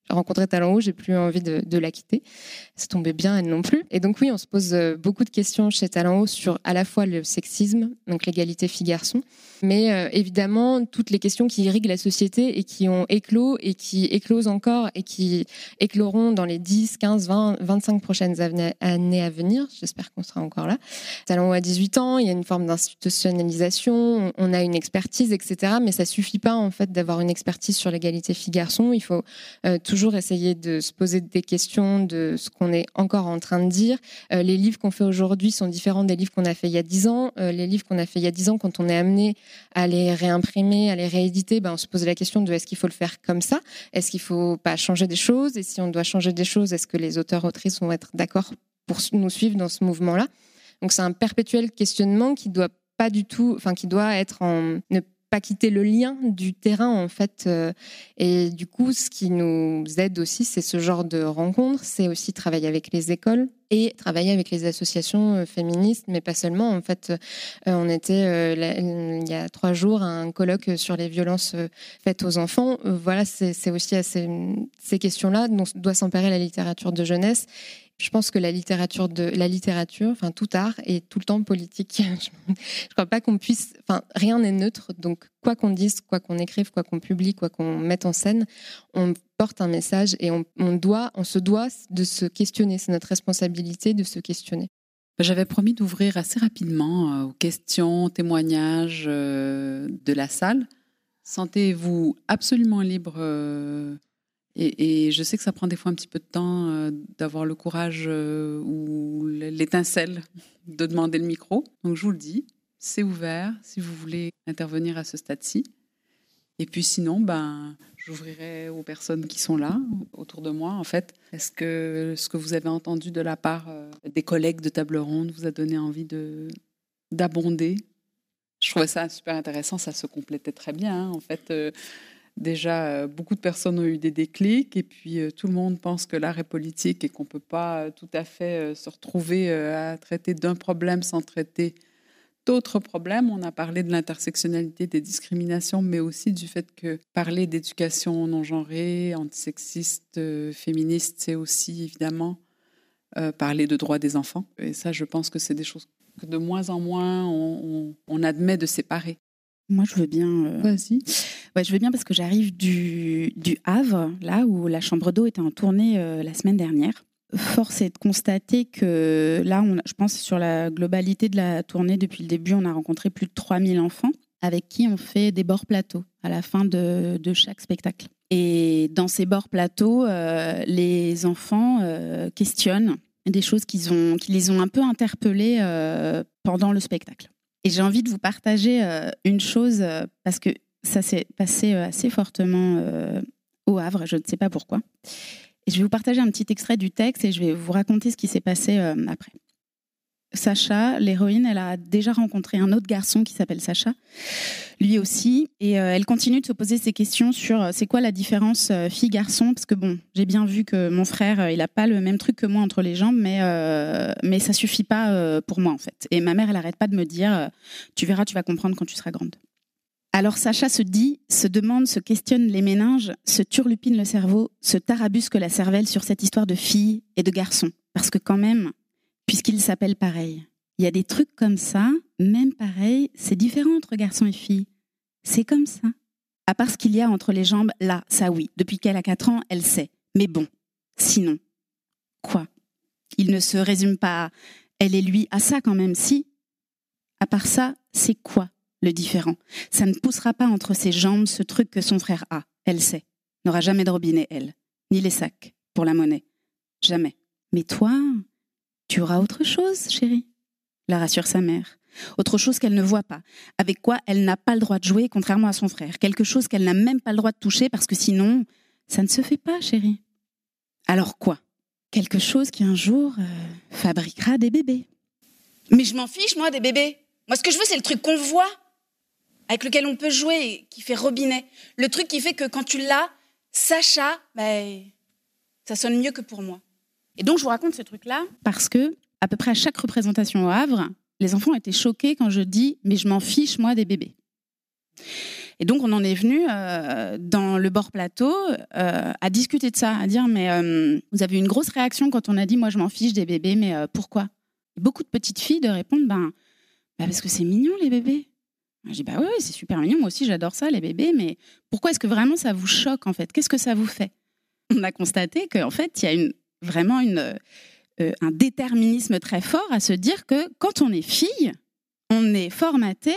J'ai rencontré Talent Haut, j'ai plus envie de la quitter. Ça tombait bien, elle non plus. Et donc oui, on se pose beaucoup de questions chez Talent Haut sur à la fois le sexisme, donc l'égalité filles-garçons, mais évidemment toutes les questions qui irriguent la société et qui ont éclos et qui éclosent encore et qui écloront dans les 10, 15, 20, 25 prochaines années à venir. J'espère qu'on sera encore là. Talent Haut a 18 ans, il y a une forme d'institutionnalisation, on a une expertise, etc. Mais ça suffit pas en fait d'avoir une expertise sur l'égalité filles-garçons. Il faut toujours essayer de se poser des questions de ce qu'on est encore en train de dire. Les livres qu'on fait aujourd'hui sont différents des livres qu'on a fait il y a 10 ans. Les livres qu'on a fait il y a 10 ans, quand on est amené à les réimprimer, à les rééditer, on se pose la question de est-ce qu'il faut le faire comme ça ? Est-ce qu'il faut pas changer des choses ? Et si on doit changer des choses, est-ce que les auteurs-autrices vont être d'accord pour nous suivre dans ce mouvement-là ? Donc c'est un perpétuel questionnement qui doit pas du tout, qui doit être ne pas quitter le lien du terrain en fait. Et du coup, ce qui nous aide aussi, c'est ce genre de rencontres, c'est aussi travailler avec les écoles et travailler avec les associations féministes, mais pas seulement. En fait, on était il y a 3 jours à un colloque sur les violences faites aux enfants. Voilà, c'est aussi à ces questions-là dont doit s'emparer la littérature de jeunesse. Je pense que la littérature, tout art est tout le temps politique. Je crois pas qu'on puisse, rien n'est neutre. Donc, quoi qu'on dise, quoi qu'on écrive, quoi qu'on publie, quoi qu'on mette en scène, on porte un message et on se doit de se questionner. C'est notre responsabilité de se questionner. J'avais promis d'ouvrir assez rapidement aux questions, témoignages de la salle. Sentez-vous absolument libre. Et je sais que ça prend des fois un petit peu de temps d'avoir le courage ou l'étincelle de demander le micro. Donc, je vous le dis, c'est ouvert si vous voulez intervenir à ce stade-ci. Et puis sinon, j'ouvrirai aux personnes qui sont là, autour de moi, en fait. Est-ce que ce que vous avez entendu de la part des collègues de Table Ronde vous a donné envie d'abonder ? Je trouvais ça super intéressant, ça se complétait très bien, en fait. Déjà, beaucoup de personnes ont eu des déclics et puis tout le monde pense que l'art est politique et qu'on ne peut pas tout à fait se retrouver à traiter d'un problème sans traiter d'autres problèmes. On a parlé de l'intersectionnalité, des discriminations, mais aussi du fait que parler d'éducation non genrée, antisexiste, féministe, c'est aussi évidemment parler de droits des enfants. Et ça, je pense que c'est des choses que de moins en moins on admet de séparer. Moi, je veux bien. Vas-je veux bien parce que j'arrive du Havre, là où la Chambre d'eau était en tournée la semaine dernière. Force est de constater que là, je pense sur la globalité de la tournée, depuis le début, on a rencontré plus de 3000 enfants avec qui on fait des bords plateaux à la fin de chaque spectacle. Et dans ces bords plateaux, les enfants questionnent des choses qui les ont un peu interpellés pendant le spectacle. Et j'ai envie de vous partager une chose, parce que ça s'est passé assez fortement au Havre, je ne sais pas pourquoi. Et je vais vous partager un petit extrait du texte et je vais vous raconter ce qui s'est passé après. Sacha, l'héroïne, elle a déjà rencontré un autre garçon qui s'appelle Sacha, lui aussi, et elle continue de se poser ces questions sur c'est quoi la différence fille-garçon, parce que j'ai bien vu que mon frère, il n'a pas le même truc que moi entre les jambes, mais ça suffit pas pour moi en fait. Et ma mère, elle n'arrête pas de me dire tu verras, tu vas comprendre quand tu seras grande. Alors Sacha se demande, se questionne les méninges, se turlupine le cerveau, se tarabusque la cervelle sur cette histoire de filles et de garçons, parce que quand même, puisqu'ils s'appellent pareil. Il y a des trucs comme ça, même pareil, c'est différent entre garçons et filles. C'est comme ça. À part ce qu'il y a entre les jambes, là, ça oui. Depuis qu'elle a 4 ans, elle sait. Mais bon, sinon, quoi ? Il ne se résume pas, elle et lui, à ça quand même, si. À part ça, c'est quoi le différent ? Ça ne poussera pas entre ses jambes ce truc que son frère a. Elle sait. N'aura jamais de robinet, elle. Ni les sacs, pour la monnaie. Jamais. Mais toi... tu auras autre chose, chérie, la rassure sa mère. Autre chose qu'elle ne voit pas, avec quoi elle n'a pas le droit de jouer, contrairement à son frère. Quelque chose qu'elle n'a même pas le droit de toucher, parce que sinon, ça ne se fait pas, chérie. Alors quoi ? Quelque chose qui un jour fabriquera des bébés. Mais je m'en fiche, moi, des bébés. Moi, ce que je veux, c'est le truc qu'on voit, avec lequel on peut jouer, et qui fait robinet. Le truc qui fait que quand tu l'as, Sacha, ça sonne mieux que pour moi. Et donc, je vous raconte ce truc-là parce que, à peu près à chaque représentation au Havre, les enfants étaient choqués quand je dis « mais je m'en fiche, moi, des bébés ». Et donc, on en est venu dans le bord plateau à discuter de ça, à dire, mais vous avez eu une grosse réaction quand on a dit, moi, je m'en fiche des bébés, mais pourquoi ? Beaucoup de petites filles de répondre, parce que c'est mignon, les bébés. Je dis, oui, c'est super mignon, moi aussi, j'adore ça, les bébés, mais pourquoi est-ce que vraiment ça vous choque, en fait ? Qu'est-ce que ça vous fait ? On a constaté qu'en fait, il y a vraiment un déterminisme très fort à se dire que quand on est fille, on est formaté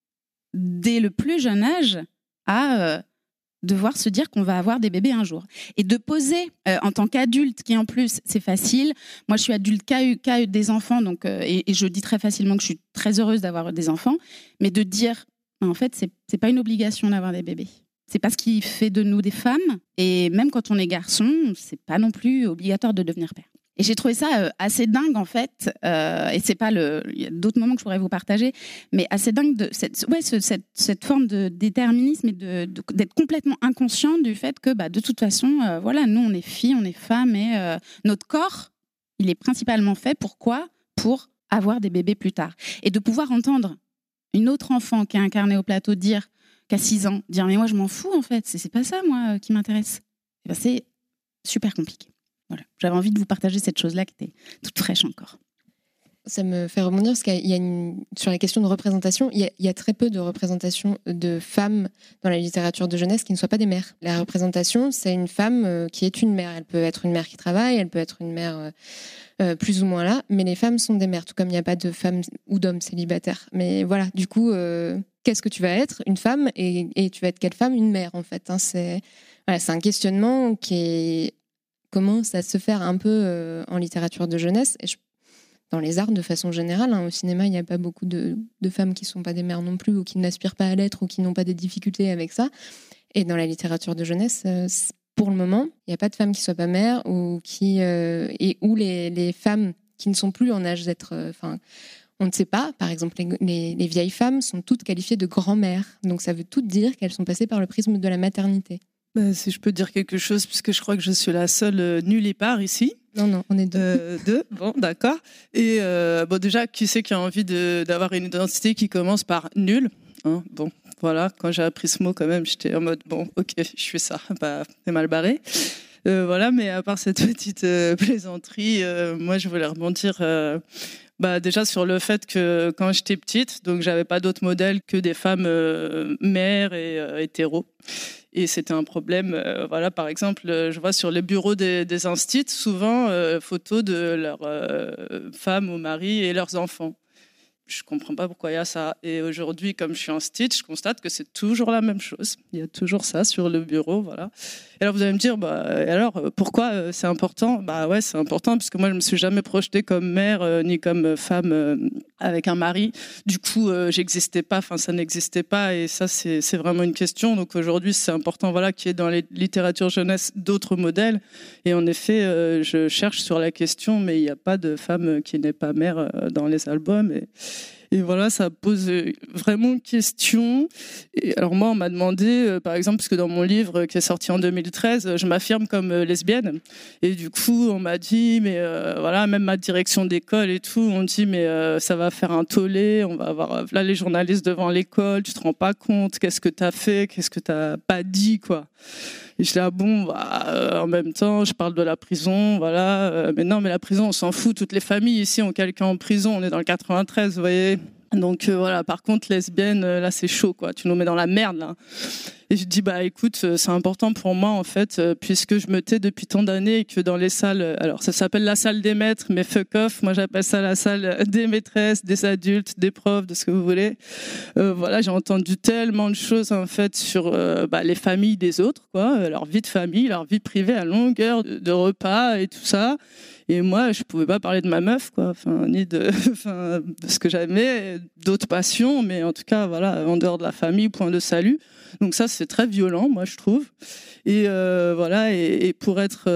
dès le plus jeune âge à devoir se dire qu'on va avoir des bébés un jour. Et de poser en tant qu'adulte, qui en plus, c'est facile. Moi, je suis adulte qu'a eu des enfants, donc, et je dis très facilement que je suis très heureuse d'avoir des enfants, mais de dire, en fait, c'est pas une obligation d'avoir des bébés. C'est pas ce qui fait de nous des femmes. Et même quand on est garçon, c'est pas non plus obligatoire de devenir père. Et j'ai trouvé ça assez dingue, en fait. Et c'est pas il y a d'autres moments que je pourrais vous partager, mais assez dingue de cette forme de déterminisme et d'être complètement inconscient du fait que, de toute façon, nous, on est filles, on est femmes, et notre corps, il est principalement fait pour quoi ? Pour avoir des bébés plus tard. Et de pouvoir entendre une autre enfant qui est incarnée au plateau dire, qu'à 6 ans, dire, mais moi, je m'en fous, en fait. C'est pas ça, moi, qui m'intéresse. C'est super compliqué. Voilà. J'avais envie de vous partager cette chose-là qui était toute fraîche encore. Ça me fait rebondir parce qu'il y a sur la question de représentation, il y a très peu de représentation de femmes dans la littérature de jeunesse qui ne soient pas des mères. La représentation, c'est une femme qui est une mère. Elle peut être une mère qui travaille, elle peut être une mère plus ou moins là, mais les femmes sont des mères, tout comme il n'y a pas de femmes ou d'hommes célibataires. Mais voilà, du coup, qu'est-ce que tu vas être ? Une femme, et tu vas être quelle femme ? Une mère, en fait. C'est un questionnement qui commence à se faire un peu en littérature de jeunesse, et dans les arts de façon générale. Au cinéma, il n'y a pas beaucoup de femmes qui ne sont pas des mères non plus, ou qui n'aspirent pas à l'être, ou qui n'ont pas des difficultés avec ça. Et dans la littérature de jeunesse, pour le moment, il n'y a pas de femmes qui ne soient pas mères, ou où les femmes qui ne sont plus en âge d'être... on ne sait pas, par exemple, les vieilles femmes sont toutes qualifiées de grand-mères. Donc ça veut tout dire qu'elles sont passées par le prisme de la maternité. Si je peux dire quelque chose, puisque je crois que je suis la seule nulle part ici. Non, on est deux. Deux, bon, d'accord. Et déjà, qui c'est qui a envie d'avoir une identité qui commence par nul, hein ? Bon, voilà, quand j'ai appris ce mot, quand même, j'étais en mode, bon, ok, je suis ça, c'est mal barré. Voilà, mais à part cette petite plaisanterie, moi, je voulais rebondir... déjà sur le fait que quand j'étais petite, donc j'avais pas d'autre modèle que des femmes mères et hétéros. Et c'était un problème. Par exemple, je vois sur les bureaux des instituts souvent photos de leurs femmes ou maris et leurs enfants. Je comprends pas pourquoi il y a ça. Et aujourd'hui, comme je suis en stage, je constate que c'est toujours la même chose. Il y a toujours ça sur le bureau, voilà. Et alors vous allez me dire, alors pourquoi c'est important ? Ouais, c'est important parce que moi je me suis jamais projetée comme mère ni comme femme avec un mari. Du coup, j'existais pas. Ça n'existait pas. Et ça, c'est vraiment une question. Donc aujourd'hui, c'est important, qu'il y ait dans les littératures jeunesse d'autres modèles. Et en effet, je cherche sur la question, mais il n'y a pas de femme qui n'est pas mère dans les albums. Et voilà, ça pose vraiment une question. Et alors moi, on m'a demandé, par exemple, parce que dans mon livre qui est sorti en 2013, je m'affirme comme lesbienne. Et du coup, on m'a dit, mais même ma direction d'école et tout, on dit, mais ça va faire un tollé, on va avoir là les journalistes devant l'école, tu te rends pas compte, qu'est-ce que t'as fait, qu'est-ce que t'as pas dit, quoi. Et je dis, en même temps, je parle de la prison, mais non, mais la prison, on s'en fout. Toutes les familles ici ont quelqu'un en prison. On est dans le 93, vous voyez. Donc par contre, lesbienne, là, c'est chaud, quoi. Tu nous mets dans la merde, là. Et je dis, écoute, c'est important pour moi, en fait, puisque je me tais depuis tant d'années et que dans les salles, alors ça s'appelle la salle des maîtres, mais fuck off, moi j'appelle ça la salle des maîtresses, des adultes, des profs, de ce que vous voulez. J'ai entendu tellement de choses, en fait, sur les familles des autres, quoi, leur vie de famille, leur vie privée à longueur de repas et tout ça. Et moi, je pouvais pas parler de ma meuf, quoi, ni de ce que j'aimais, d'autres passions, mais en tout cas, en dehors de la famille, point de salut. Donc ça, c'est très violent, moi, je trouve. Et et pour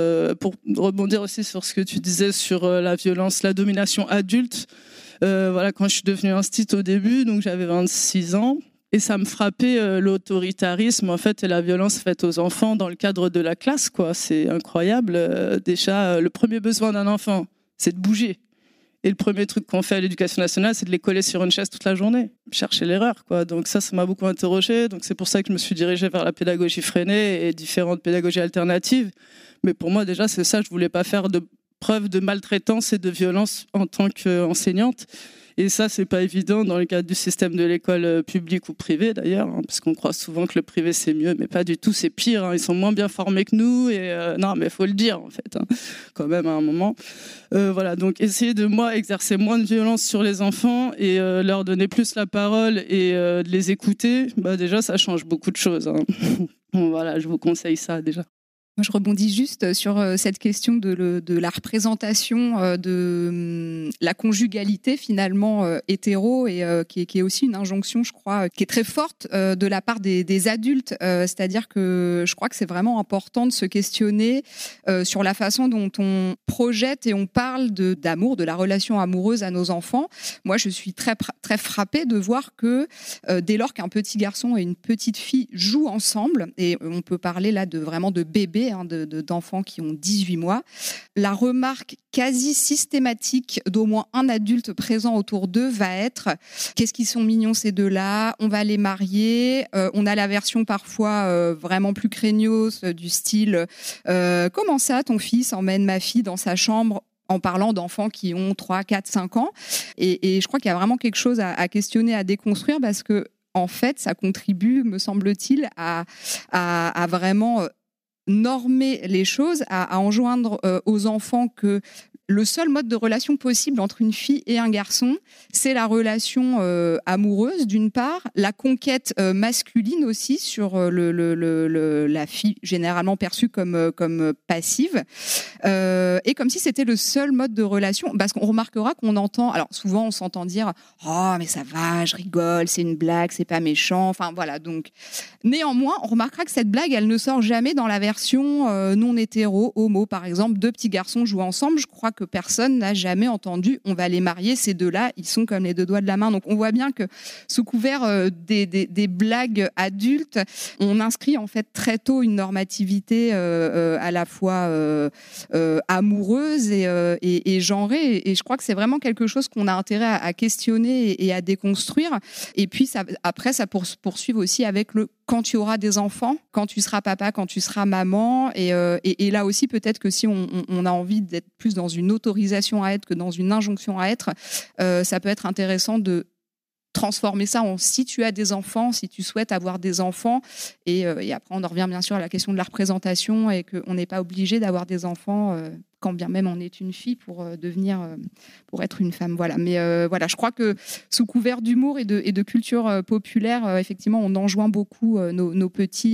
rebondir aussi sur ce que tu disais sur la violence, la domination adulte. Quand je suis devenue institut au début, donc j'avais 26 ans. Et ça me frappait l'autoritarisme, en fait, et la violence faite aux enfants dans le cadre de la classe, quoi. C'est incroyable. Déjà, le premier besoin d'un enfant, c'est de bouger. Et le premier truc qu'on fait à l'éducation nationale, c'est de les coller sur une chaise toute la journée, chercher l'erreur, quoi. Donc ça m'a beaucoup interrogée. Donc c'est pour ça que je me suis dirigée vers la pédagogie freinée et différentes pédagogies alternatives. Mais pour moi, déjà, c'est ça. Je voulais pas faire de preuve de maltraitance et de violence en tant qu'enseignante. Et ça, c'est pas évident dans le cadre du système de l'école publique ou privée d'ailleurs, hein, parce qu'on croit souvent que le privé c'est mieux, mais pas du tout, c'est pire. Hein, ils sont moins bien formés que nous, et non, mais faut le dire en fait, hein, quand même à un moment. Voilà, donc essayer de exercer moins de violence sur les enfants et leur donner plus la parole et de les écouter. Bah déjà, ça change beaucoup de choses. Hein. Bon, voilà, je vous conseille ça déjà. Moi, je rebondis juste sur cette question de la représentation de la conjugalité finalement hétéro et qui est aussi une injonction, je crois, qui est très forte de la part des adultes. C'est-à-dire que je crois que c'est vraiment important de se questionner sur la façon dont on projette et on parle d'amour, de la relation amoureuse à nos enfants. Moi, je suis très, très frappée de voir que dès lors qu'un petit garçon et une petite fille jouent ensemble, et on peut parler là vraiment de bébés, d'enfants qui ont 18 mois, la remarque quasi systématique d'au moins un adulte présent autour d'eux va être « qu'est-ce qu'ils sont mignons ces deux-là, on va les marier ». On a la version parfois vraiment plus craignos du style « comment ça, ton fils emmène ma fille dans sa chambre ?» en parlant d'enfants qui ont 3, 4, 5 ans. Et je crois qu'il y a vraiment quelque chose à questionner, à déconstruire, parce que en fait, ça contribue, me semble-t-il, à vraiment normer les choses, à enjoindre aux enfants que le seul mode de relation possible entre une fille et un garçon, c'est la relation amoureuse d'une part, la conquête masculine aussi sur la fille généralement perçue comme passive, et comme si c'était le seul mode de relation, parce qu'on remarquera qu'on entend, alors souvent on s'entend dire « oh mais ça va, je rigole, c'est une blague, c'est pas méchant », enfin voilà, donc néanmoins on remarquera que cette blague elle ne sort jamais dans la version non hétéro, homo par exemple, deux petits garçons jouent ensemble, je crois que personne n'a jamais entendu « on va les marier, ces deux-là, ils sont comme les deux doigts de la main ». Donc on voit bien que sous couvert des blagues adultes, on inscrit en fait très tôt une normativité à la fois amoureuse et genrée. Et je crois que c'est vraiment quelque chose qu'on a intérêt à questionner et à déconstruire. Et puis après, ça poursuit aussi avec le « quand tu auras des enfants, quand tu seras papa, quand tu seras maman ». Et là aussi, peut-être que si on a envie d'être plus dans une autorisation à être que dans une injonction à être, ça peut être intéressant de transformer ça en si tu as des enfants, si tu souhaites avoir des enfants. Et après, on en revient bien sûr à la question de la représentation et qu'on n'est pas obligé d'avoir des enfants quand bien même on est une fille pour être une femme. Voilà. Mais voilà, je crois que sous couvert d'humour et de culture populaire, effectivement, on enjoint beaucoup nos petits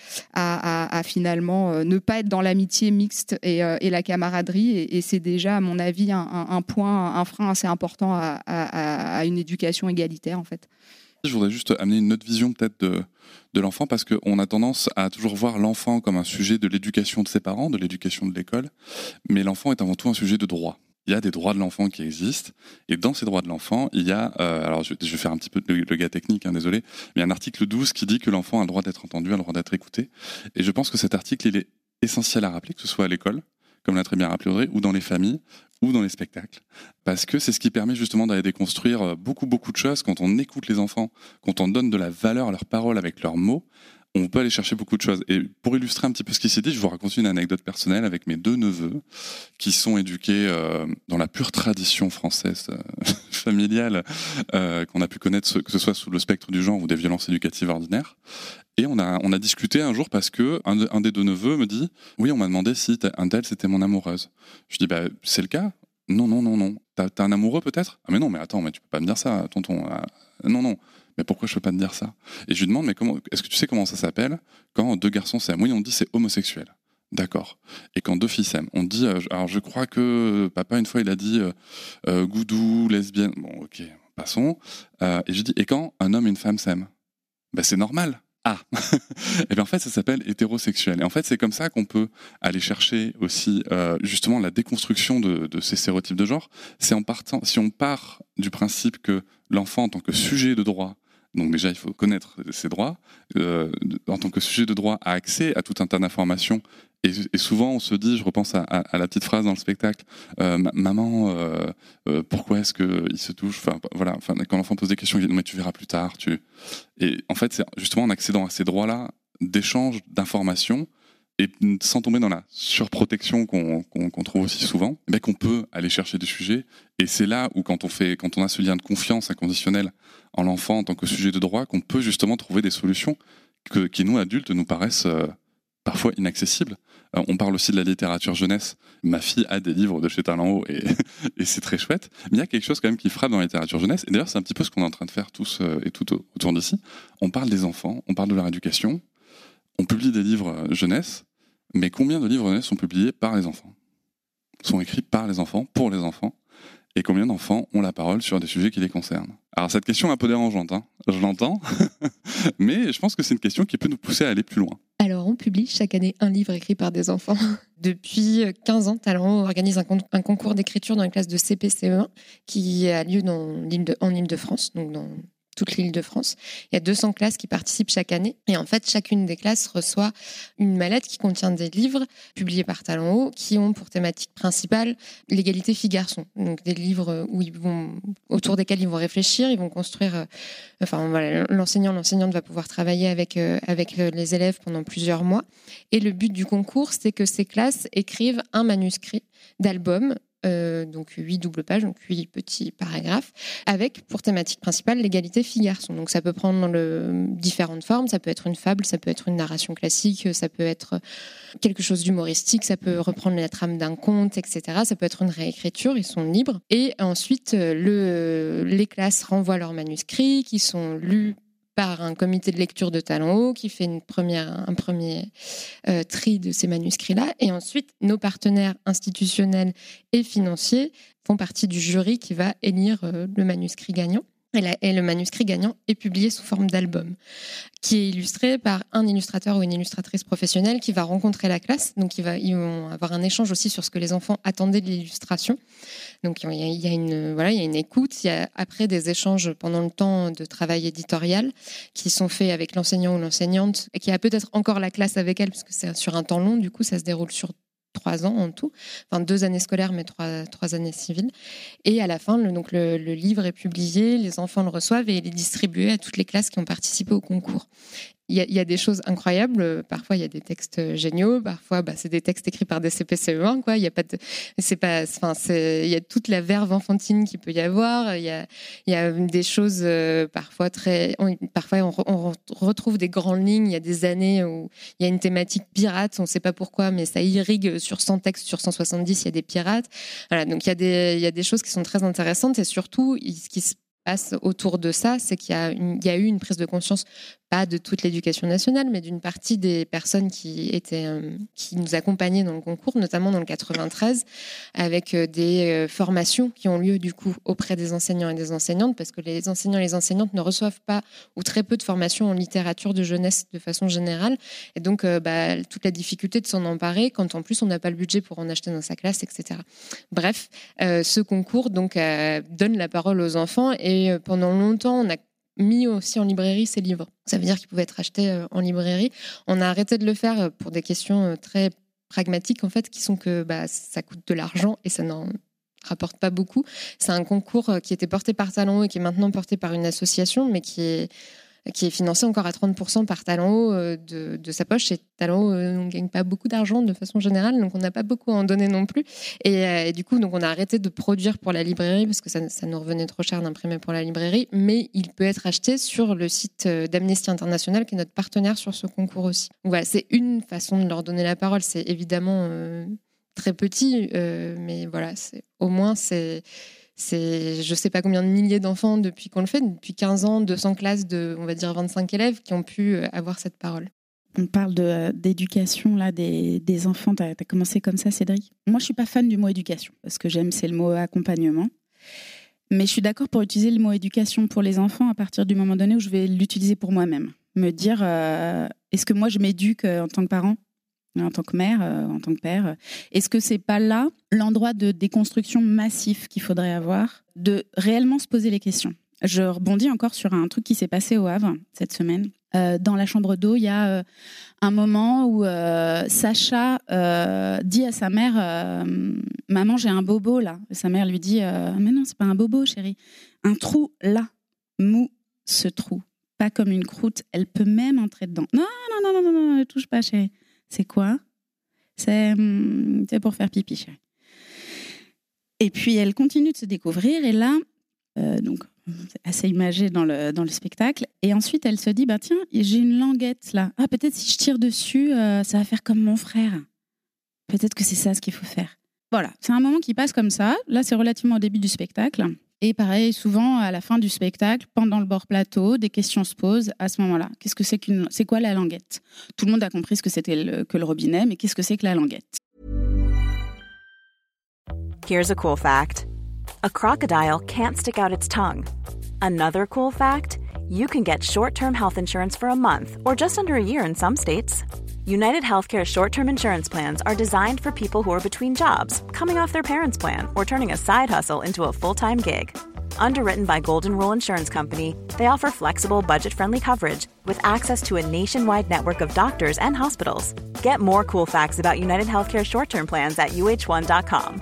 à finalement ne pas être dans l'amitié mixte et la camaraderie. Et c'est déjà, à mon avis, un frein assez important à une éducation égalitaire, en fait. Je voudrais juste amener une autre vision peut-être de l'enfant, parce qu'on a tendance à toujours voir l'enfant comme un sujet de l'éducation de ses parents, de l'éducation de l'école, mais l'enfant est avant tout un sujet de droit. Il y a des droits de l'enfant qui existent, et dans ces droits de l'enfant, il y a, alors je vais faire un petit peu le gars technique, hein, désolé, mais il y a un article 12 qui dit que l'enfant a le droit d'être entendu, a le droit d'être écouté, et je pense que cet article, il est essentiel à rappeler, que ce soit à l'école, comme l'a très bien rappelé Audrey, ou dans les familles, ou dans les spectacles. Parce que c'est ce qui permet justement d'aller déconstruire beaucoup de choses. Quand on écoute les enfants, quand on donne de la valeur à leurs paroles avec leurs mots, on peut aller chercher beaucoup de choses. Et pour illustrer un petit peu ce qui s'est dit, je vous raconte une anecdote personnelle avec mes 2 neveux qui sont éduqués dans la pure tradition française familiale qu'on a pu connaître, que ce soit sous le spectre du genre ou des violences éducatives ordinaires. Et on a discuté un jour parce que un des 2 neveux me dit « Oui, on m'a demandé si un tel c'était mon amoureuse ». Je dis « Bah, c'est le cas ?» « Non. T'as un amoureux peut-être ?»« Ah mais non, mais attends, mais tu peux pas me dire ça, tonton. Non. Mais pourquoi je peux pas te dire ça ?» Et je lui demande « Mais est-ce que tu sais comment ça s'appelle quand 2 garçons s'aiment ?» Oui, on dit c'est homosexuel. D'accord. Et quand 2 filles s'aiment, on dit alors je crois que papa une fois il a dit goudou, lesbienne. Bon, ok, passons. Et je dis et quand un homme et une femme s'aiment ? Ben c'est normal. Ah, et bien en fait ça s'appelle hétérosexuel. Et en fait c'est comme ça qu'on peut aller chercher aussi justement la déconstruction de ces stéréotypes de genre. C'est si on part du principe que l'enfant en tant que sujet de droit, donc déjà il faut connaître ses droits, en tant que sujet de droit a accès à tout un tas d'informations Et souvent, on se dit, je repense à la petite phrase dans le spectacle, maman, pourquoi est-ce qu'il se touche? Enfin, voilà. Enfin, quand l'enfant pose des questions, il dit, mais tu verras plus tard. Et en fait, c'est justement en accédant à ces droits-là d'échange d'informations et sans tomber dans la surprotection qu'on trouve aussi souvent, mais qu'on peut aller chercher des sujets. Et c'est là où, quand on a ce lien de confiance inconditionnel en l'enfant en tant que sujet de droit, qu'on peut justement trouver des solutions qui, nous, adultes, nous paraissent parfois inaccessibles. On parle aussi de la littérature jeunesse. Ma fille a des livres de chez Talent Haut et c'est très chouette. Mais il y a quelque chose quand même qui frappe dans la littérature jeunesse. Et d'ailleurs, c'est un petit peu ce qu'on est en train de faire tous et tout autour d'ici. On parle des enfants, on parle de leur éducation, on publie des livres jeunesse, mais combien de livres jeunesse sont publiés par les enfants? Sont écrits par les enfants, pour les enfants? Et combien d'enfants ont la parole sur des sujets qui les concernent? Alors cette question est un peu dérangeante, hein, je l'entends, mais je pense que c'est une question qui peut nous pousser à aller plus loin. Alors on publie chaque année un livre écrit par des enfants. Depuis 15 ans, Talent Haut organise un concours d'écriture dans les classes de CP-CE1 qui a lieu en Île-de-France, donc dans toute l'Île-de-France. Il y a 200 classes qui participent chaque année. Et en fait, chacune des classes reçoit une mallette qui contient des livres publiés par Talent Haut qui ont pour thématique principale l'égalité filles-garçons. Donc des livres autour desquels ils vont réfléchir, ils vont construire... l'enseignante va pouvoir travailler avec les élèves pendant plusieurs mois. Et le but du concours, c'est que ces classes écrivent un manuscrit d'album, donc 8 doubles pages, donc 8 petits paragraphes, avec pour thématique principale l'égalité filles-garçons. Donc ça peut prendre différentes formes, ça peut être une fable, ça peut être une narration classique, ça peut être quelque chose d'humoristique, ça peut reprendre la trame d'un conte, etc. Ça peut être une réécriture, ils sont libres. Et ensuite, les classes renvoient leurs manuscrits qui sont lus par un comité de lecture de Talent Haut qui fait un premier tri de ces manuscrits-là. Et ensuite, nos partenaires institutionnels et financiers font partie du jury qui va élire le manuscrit gagnant. Et le manuscrit gagnant est publié sous forme d'album, qui est illustré par un illustrateur ou une illustratrice professionnelle qui va rencontrer la classe. Donc, ils vont avoir un échange aussi sur ce que les enfants attendaient de l'illustration. Donc, il y a une écoute. Il y a après des échanges pendant le temps de travail éditorial qui sont faits avec l'enseignant ou l'enseignante et qui a peut-être encore la classe avec elle, parce que c'est sur un temps long. Du coup, ça se déroule sur 3 ans en tout, enfin 2 années scolaires, mais 3 années civiles. Et à la fin, le livre est publié, les enfants le reçoivent et il est distribué à toutes les classes qui ont participé au concours. Il y a des choses incroyables. Parfois, il y a des textes géniaux. Parfois, c'est des textes écrits par des CP-CE1, quoi. Il y a toute la verve enfantine qu'il peut y avoir. Il y a des choses parfois on retrouve des grandes lignes. Il y a des années où il y a une thématique pirate. On ne sait pas pourquoi, mais ça irrigue sur 100 textes, sur 170, il y a des pirates. Voilà. Donc, il y a des choses qui sont très intéressantes et surtout, ce qui se passe autour de ça, c'est qu'il y a eu une prise de conscience, pas de toute l'éducation nationale, mais d'une partie des personnes qui nous accompagnaient dans le concours, notamment dans le 93, avec des formations qui ont lieu du coup auprès des enseignants et des enseignantes, parce que les enseignants et les enseignantes ne reçoivent pas ou très peu de formations en littérature de jeunesse de façon générale, et donc toute la difficulté de s'en emparer quand en plus on n'a pas le budget pour en acheter dans sa classe, etc. Bref, ce concours donc donne la parole aux enfants et pendant longtemps on a mis aussi en librairie ces livres. Ça veut dire qu'ils pouvaient être achetés en librairie. On a arrêté de le faire pour des questions très pragmatiques, en fait, qui sont que ça coûte de l'argent et ça n'en rapporte pas beaucoup. C'est un concours qui était porté par Talent Haut et qui est maintenant porté par une association, mais qui est financé encore à 30% par Talent Haut de sa poche. Et Talent Haut, on ne gagne pas beaucoup d'argent de façon générale, donc on n'a pas beaucoup à en donner non plus. Et du coup, donc on a arrêté de produire pour la librairie parce que ça nous revenait trop cher d'imprimer pour la librairie, mais il peut être acheté sur le site d'Amnesty International, qui est notre partenaire sur ce concours aussi. Donc voilà, c'est une façon de leur donner la parole. C'est évidemment très petit, mais voilà, au moins c'est je ne sais pas combien de milliers d'enfants depuis qu'on le fait, depuis 15 ans, 200 classes de, on va dire, 25 élèves qui ont pu avoir cette parole. On parle d'éducation là, des enfants. Tu as commencé comme ça, Cédric. Moi, je ne suis pas fan du mot éducation. Ce que j'aime, c'est le mot accompagnement. Mais je suis d'accord pour utiliser le mot éducation pour les enfants à partir du moment donné où je vais l'utiliser pour moi-même. Me dire, est-ce que moi, je m'éduque en tant que parent ? En tant que mère, en tant que père. Est-ce que c'est pas là l'endroit de déconstruction massif qu'il faudrait avoir, de réellement se poser les questions ? Je rebondis encore sur un truc qui s'est passé au Havre cette semaine. Dans la chambre d'eau, il y a un moment où Sacha dit à sa mère « Maman, j'ai un bobo là ». Et sa mère lui dit « Mais non, c'est pas un bobo, chérie. Un trou là, mou, ce trou. Pas comme une croûte, elle peut même entrer dedans. Non, ne touche pas, chérie. C'est quoi ? C'est pour faire pipi, chérie. » Et puis, elle continue de se découvrir. Et là, donc, c'est assez imagé dans le spectacle. Et ensuite, elle se dit, tiens, j'ai une languette là. Ah, peut-être si je tire dessus, ça va faire comme mon frère. Peut-être que c'est ça ce qu'il faut faire. Voilà, c'est un moment qui passe comme ça. Là, c'est relativement au début du spectacle. Et pareil, souvent, à la fin du spectacle, pendant le bord plateau, des questions se posent à ce moment-là. Qu'est-ce que c'est quoi la languette ? Tout le monde a compris ce que c'était que le robinet, mais qu'est-ce que c'est que la languette ? Here's a cool fact. A crocodile can't stick out its tongue. Another cool fact, you can get short-term health insurance for a month or just under a year in some states. United Healthcare short-term insurance plans are designed for people who are between jobs, coming off their parents' plan, or turning a side hustle into a full-time gig. Underwritten by Golden Rule Insurance Company, they offer flexible, budget-friendly coverage with access to a nationwide network of doctors and hospitals. Get more cool facts about United Healthcare short-term plans at uh1.com.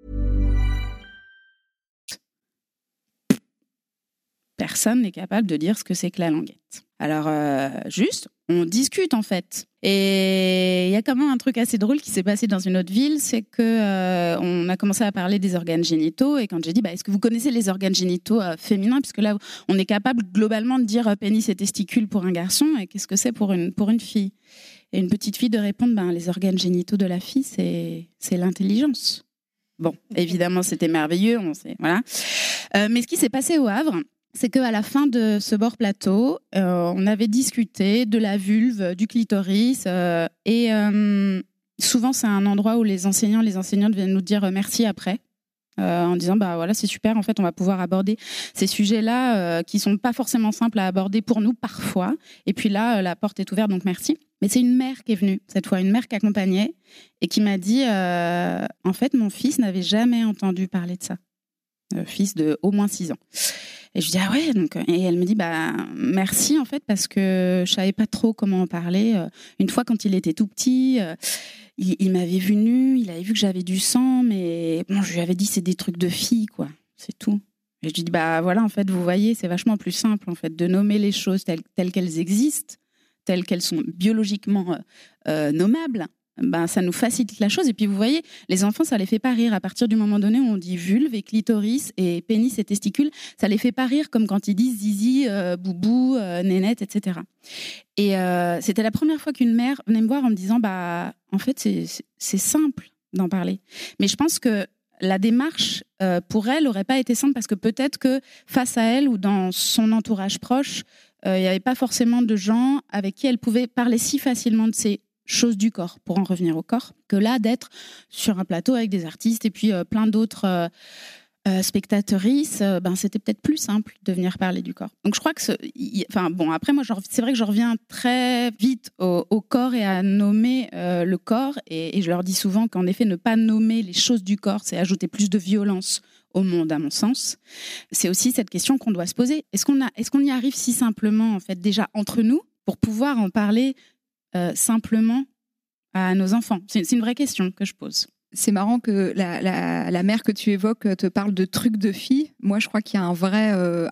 Personne n'est capable de dire ce que c'est que la languette. Alors, juste, on discute en fait. Et il y a quand même un truc assez drôle qui s'est passé dans une autre ville, c'est que on a commencé à parler des organes génitaux. Et quand j'ai dit, est-ce que vous connaissez les organes génitaux féminins ? Puisque là, on est capable globalement de dire pénis et testicules pour un garçon. Et qu'est-ce que c'est pour une fille ? Et une petite fille de répondre, les organes génitaux de la fille, c'est l'intelligence. Bon, évidemment, c'était merveilleux. Voilà. Mais ce qui s'est passé au Havre, c'est qu'à la fin de ce bord plateau, on avait discuté de la vulve, du clitoris, et souvent c'est un endroit où les enseignantes viennent nous dire merci après, en disant voilà, c'est super, en fait on va pouvoir aborder ces sujets-là qui sont pas forcément simples à aborder pour nous parfois, et puis là la porte est ouverte, donc merci. Mais c'est une mère qui est venue cette fois, une mère qui accompagnait et qui m'a dit en fait mon fils n'avait jamais entendu parler de ça, fils de au moins 6 ans. Et je dis ah ouais, donc, et elle me dit merci en fait parce que je savais pas trop comment en parler. Une fois quand il était tout petit, il m'avait vu nue, il avait vu que j'avais du sang, mais bon, je lui avais dit c'est des trucs de fille quoi, c'est tout. Et je lui dis voilà en fait vous voyez c'est vachement plus simple en fait de nommer les choses telles qu'elles existent, telles qu'elles sont biologiquement nommables. Ça nous facilite la chose. Et puis, vous voyez, les enfants, ça les fait pas rire. À partir du moment donné où on dit vulve et clitoris et pénis et testicules, ça les fait pas rire comme quand ils disent zizi, boubou, nénette, etc. Et c'était la première fois qu'une mère venait me voir en me disant, en fait, c'est simple d'en parler. Mais je pense que la démarche, pour elle, n'aurait pas été simple parce que peut-être que face à elle ou dans son entourage proche, il n'y avait pas forcément de gens avec qui elle pouvait parler si facilement de ces chose du corps, pour en revenir au corps, que là, d'être sur un plateau avec des artistes et puis plein d'autres spectatrices, c'était peut-être plus simple de venir parler du corps. Donc je crois que après moi c'est vrai que je reviens très vite au corps et à nommer le corps et je leur dis souvent qu'en effet ne pas nommer les choses du corps, c'est ajouter plus de violence au monde à mon sens. C'est aussi cette question qu'on doit se poser. Est-ce qu'on y arrive si simplement en fait déjà entre nous pour pouvoir en parler simplement à nos enfants? C'est une vraie question que je pose. C'est marrant que la mère que tu évoques te parle de trucs de filles. Moi, je crois qu'il y a un vrai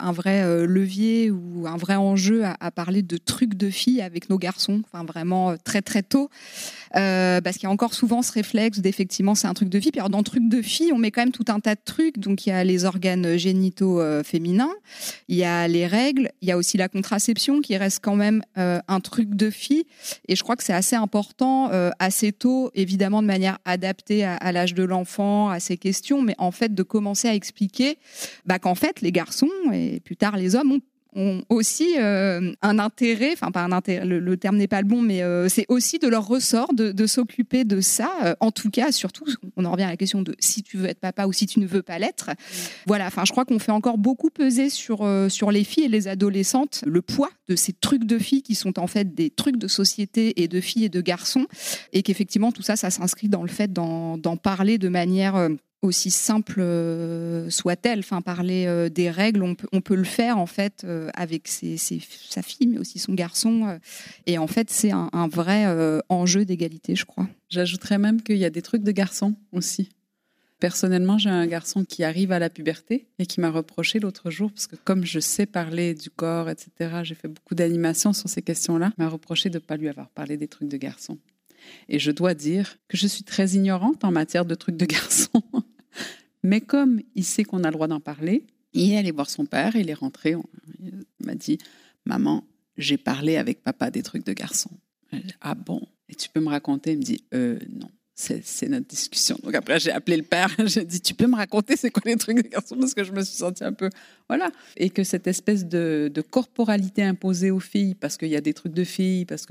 levier ou un vrai enjeu à parler de trucs de filles avec nos garçons, enfin vraiment très très tôt, parce qu'il y a encore souvent ce réflexe d'effectivement c'est un truc de fille. Puis alors dans trucs de filles, on met quand même tout un tas de trucs. Donc il y a les organes génitaux féminins, il y a les règles, il y a aussi la contraception qui reste quand même un truc de fille. Et je crois que c'est assez important assez tôt, évidemment de manière adaptée à l'âge de l'enfant, à ces questions, mais en fait de commencer à expliquer qu'en fait les garçons et plus tard les hommes ont aussi un intérêt, enfin pas un intérêt, le terme n'est pas le bon, mais c'est aussi de leur ressort de s'occuper de ça, en tout cas, surtout, on en revient à la question de si tu veux être papa ou si tu ne veux pas l'être. Voilà, enfin je crois qu'on fait encore beaucoup peser sur les filles et les adolescentes le poids de ces trucs de filles qui sont en fait des trucs de société et de filles et de garçons, et qu'effectivement tout ça s'inscrit dans le fait d'en parler de manière aussi simple soit-elle. Enfin, parler des règles, on peut le faire en fait avec sa fille, mais aussi son garçon. Et en fait, c'est un vrai enjeu d'égalité, je crois. J'ajouterais même qu'il y a des trucs de garçons aussi. Personnellement, j'ai un garçon qui arrive à la puberté et qui m'a reproché l'autre jour, parce que comme je sais parler du corps, etc., j'ai fait beaucoup d'animations sur ces questions-là, il m'a reproché de ne pas lui avoir parlé des trucs de garçon. Et je dois dire que je suis très ignorante en matière de trucs de garçon. Mais comme il sait qu'on a le droit d'en parler, il est allé voir son père, il est rentré, il m'a dit « Maman, j'ai parlé avec papa des trucs de garçon. » Ah bon? Et tu peux me raconter? Il me dit non. C'est notre discussion. Donc après, j'ai appelé le père. J'ai dit, tu peux me raconter c'est quoi les trucs de garçons? Parce que je me suis sentie un peu... Voilà. Et que cette espèce de corporalité imposée aux filles, parce qu'il y a des trucs de filles, parce que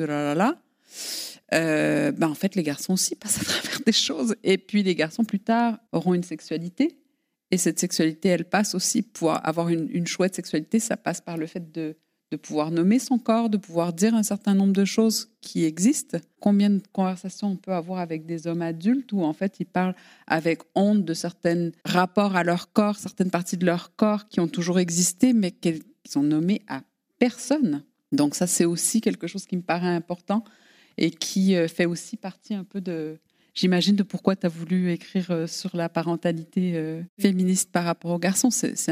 en fait, les garçons aussi passent à travers des choses. Et puis, les garçons, plus tard, auront une sexualité. Et cette sexualité, elle passe aussi, pour avoir une chouette sexualité, ça passe par le fait de pouvoir nommer son corps, de pouvoir dire un certain nombre de choses qui existent. Combien de conversations on peut avoir avec des hommes adultes où en fait ils parlent avec honte de certains rapports à leur corps, certaines parties de leur corps qui ont toujours existé mais qu'ils sont nommés à personne. Donc ça c'est aussi quelque chose qui me paraît important et qui fait aussi partie un peu j'imagine de pourquoi tu as voulu écrire sur la parentalité féministe par rapport aux garçons. C'est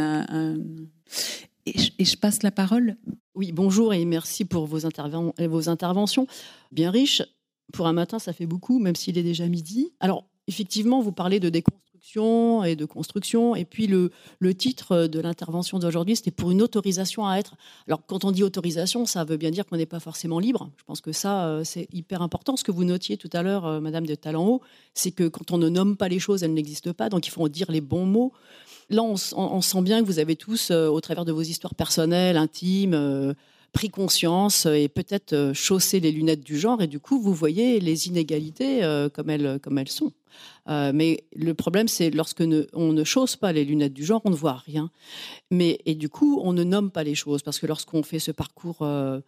Et je passe la parole. Oui, bonjour et merci pour vos interventions. Bien riches. Pour un matin, ça fait beaucoup, même s'il est déjà midi. Alors, effectivement, vous parlez de déconstruction et de construction. Et puis, le titre de l'intervention d'aujourd'hui, c'était pour une autorisation à être. Alors, quand on dit autorisation, ça veut bien dire qu'on n'est pas forcément libre. Je pense que ça, c'est hyper important. Ce que vous notiez tout à l'heure, Madame de Talleyrand, c'est que quand on ne nomme pas les choses, elles n'existent pas. Donc, il faut dire les bons mots. Là, on sent bien que vous avez tous, au travers de vos histoires personnelles, intimes, pris conscience et peut-être chaussé les lunettes du genre. Et du coup, vous voyez les inégalités comme elles sont. Mais le problème, c'est lorsque on ne chausse pas les lunettes du genre, on ne voit rien. Et du coup, on ne nomme pas les choses. Parce que lorsqu'on fait ce parcours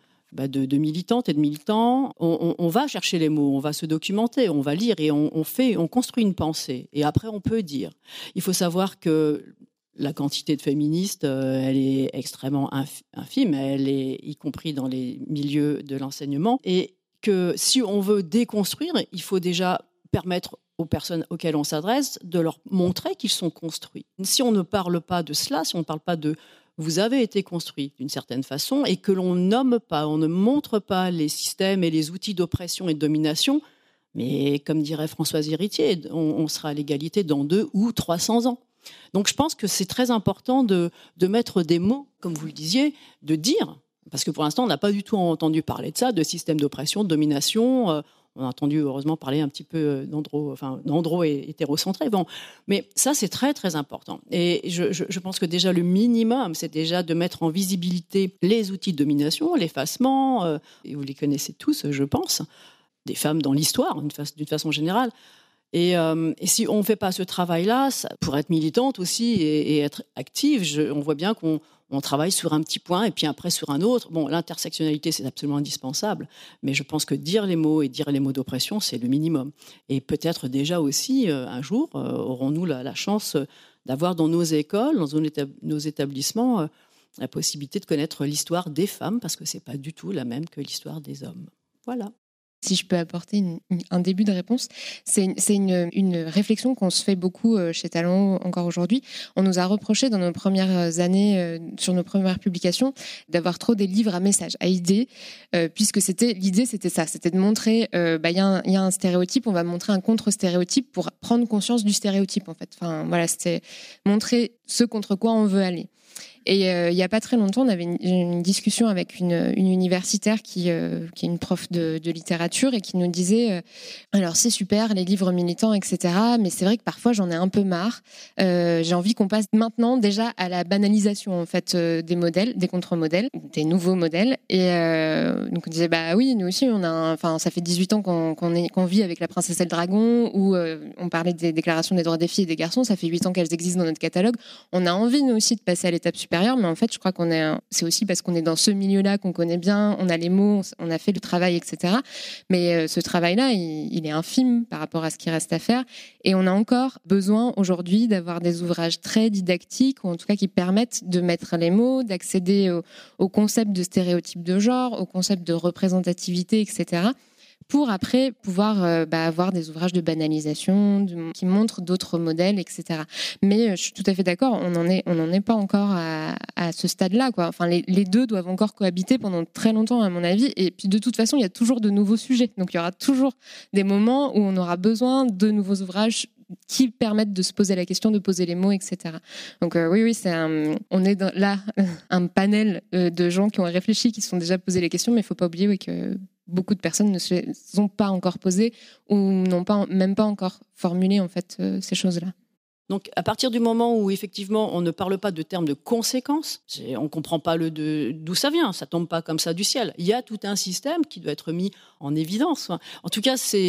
de militantes et de militants, on va chercher les mots, on va se documenter, on va lire et on construit une pensée. Et après, on peut dire. Il faut savoir que la quantité de féministes, elle est extrêmement infime, elle est y compris dans les milieux de l'enseignement. Et que si on veut déconstruire, il faut déjà permettre aux personnes auxquelles on s'adresse de leur montrer qu'ils sont construits. Si on ne parle pas de cela, si on ne parle pas de vous avez été construit d'une certaine façon et que l'on nomme pas, on ne montre pas les systèmes et les outils d'oppression et de domination, mais comme dirait Françoise Héritier, on sera à l'égalité dans 200 ou 300 ans. Donc je pense que c'est très important de mettre des mots, comme vous le disiez, de dire, parce que pour l'instant on n'a pas du tout entendu parler de ça, de système d'oppression, de domination. On a entendu, heureusement, parler un petit peu d'andro et hétérocentré. Bon, mais ça, c'est très, très important. Et je pense que déjà, le minimum, c'est déjà de mettre en visibilité les outils de domination, l'effacement, et vous les connaissez tous, je pense, des femmes dans l'histoire, d'une façon générale. Et si on ne fait pas ce travail-là, pour être militante aussi et être active, on voit bien qu'on travaille sur un petit point et puis après sur un autre. Bon, l'intersectionnalité, c'est absolument indispensable, mais je pense que dire les mots et dire les mots d'oppression, c'est le minimum. Et peut-être déjà aussi, un jour, aurons-nous la chance d'avoir dans nos écoles, dans nos établissements, la possibilité de connaître l'histoire des femmes, parce que ce n'est pas du tout la même que l'histoire des hommes. Voilà. Si je peux apporter un début de réponse, c'est une réflexion qu'on se fait beaucoup chez Talleyrand encore aujourd'hui. On nous a reproché dans nos premières années, sur nos premières publications, d'avoir trop des livres à messages, à idées, puisque l'idée c'était ça, c'était de montrer, y a un stéréotype, on va montrer un contre-stéréotype pour prendre conscience du stéréotype en fait. Enfin voilà, c'était montrer ce contre quoi on veut aller. Et il n'y a pas très longtemps, on avait une discussion avec une universitaire qui est une prof de littérature et qui nous disait alors c'est super les livres militants, etc. Mais c'est vrai que parfois j'en ai un peu marre. J'ai envie qu'on passe maintenant déjà à la banalisation en fait des modèles, des contre-modèles, des nouveaux modèles. Et donc on disait bah oui, nous aussi ça fait 18 ans qu'on vit avec La Princesse et le Dragon, où on parlait des déclarations des droits des filles et des garçons. Ça fait 8 ans qu'elles existent dans notre catalogue. On a envie nous aussi de passer à l'étape supérieure supérieur, mais en fait, je crois c'est aussi parce qu'on est dans ce milieu-là qu'on connaît bien, on a les mots, on a fait le travail, etc. Mais ce travail-là, il est infime par rapport à ce qui reste à faire. Et on a encore besoin aujourd'hui d'avoir des ouvrages très didactiques, ou en tout cas qui permettent de mettre les mots, d'accéder au concept de stéréotype de genre, au concept de représentativité, etc., pour après pouvoir avoir des ouvrages de banalisation qui montrent d'autres modèles, etc. Mais je suis tout à fait d'accord, on n'en est pas encore à ce stade-là, quoi. Enfin, les deux doivent encore cohabiter pendant très longtemps, à mon avis. Et puis, de toute façon, il y a toujours de nouveaux sujets. Donc, il y aura toujours des moments où on aura besoin de nouveaux ouvrages qui permettent de se poser la question, de poser les mots, etc. Donc oui, on est là un panel de gens qui ont réfléchi, qui se sont déjà posé les questions, mais il ne faut pas oublier que beaucoup de personnes ne se les ont pas encore posées ou n'ont même pas encore formulé en fait ces choses-là. Donc, à partir du moment où, effectivement, on ne parle pas de termes de conséquences, on ne comprend pas d'où ça vient, ça ne tombe pas comme ça du ciel. Il y a tout un système qui doit être mis en évidence. En tout cas, ça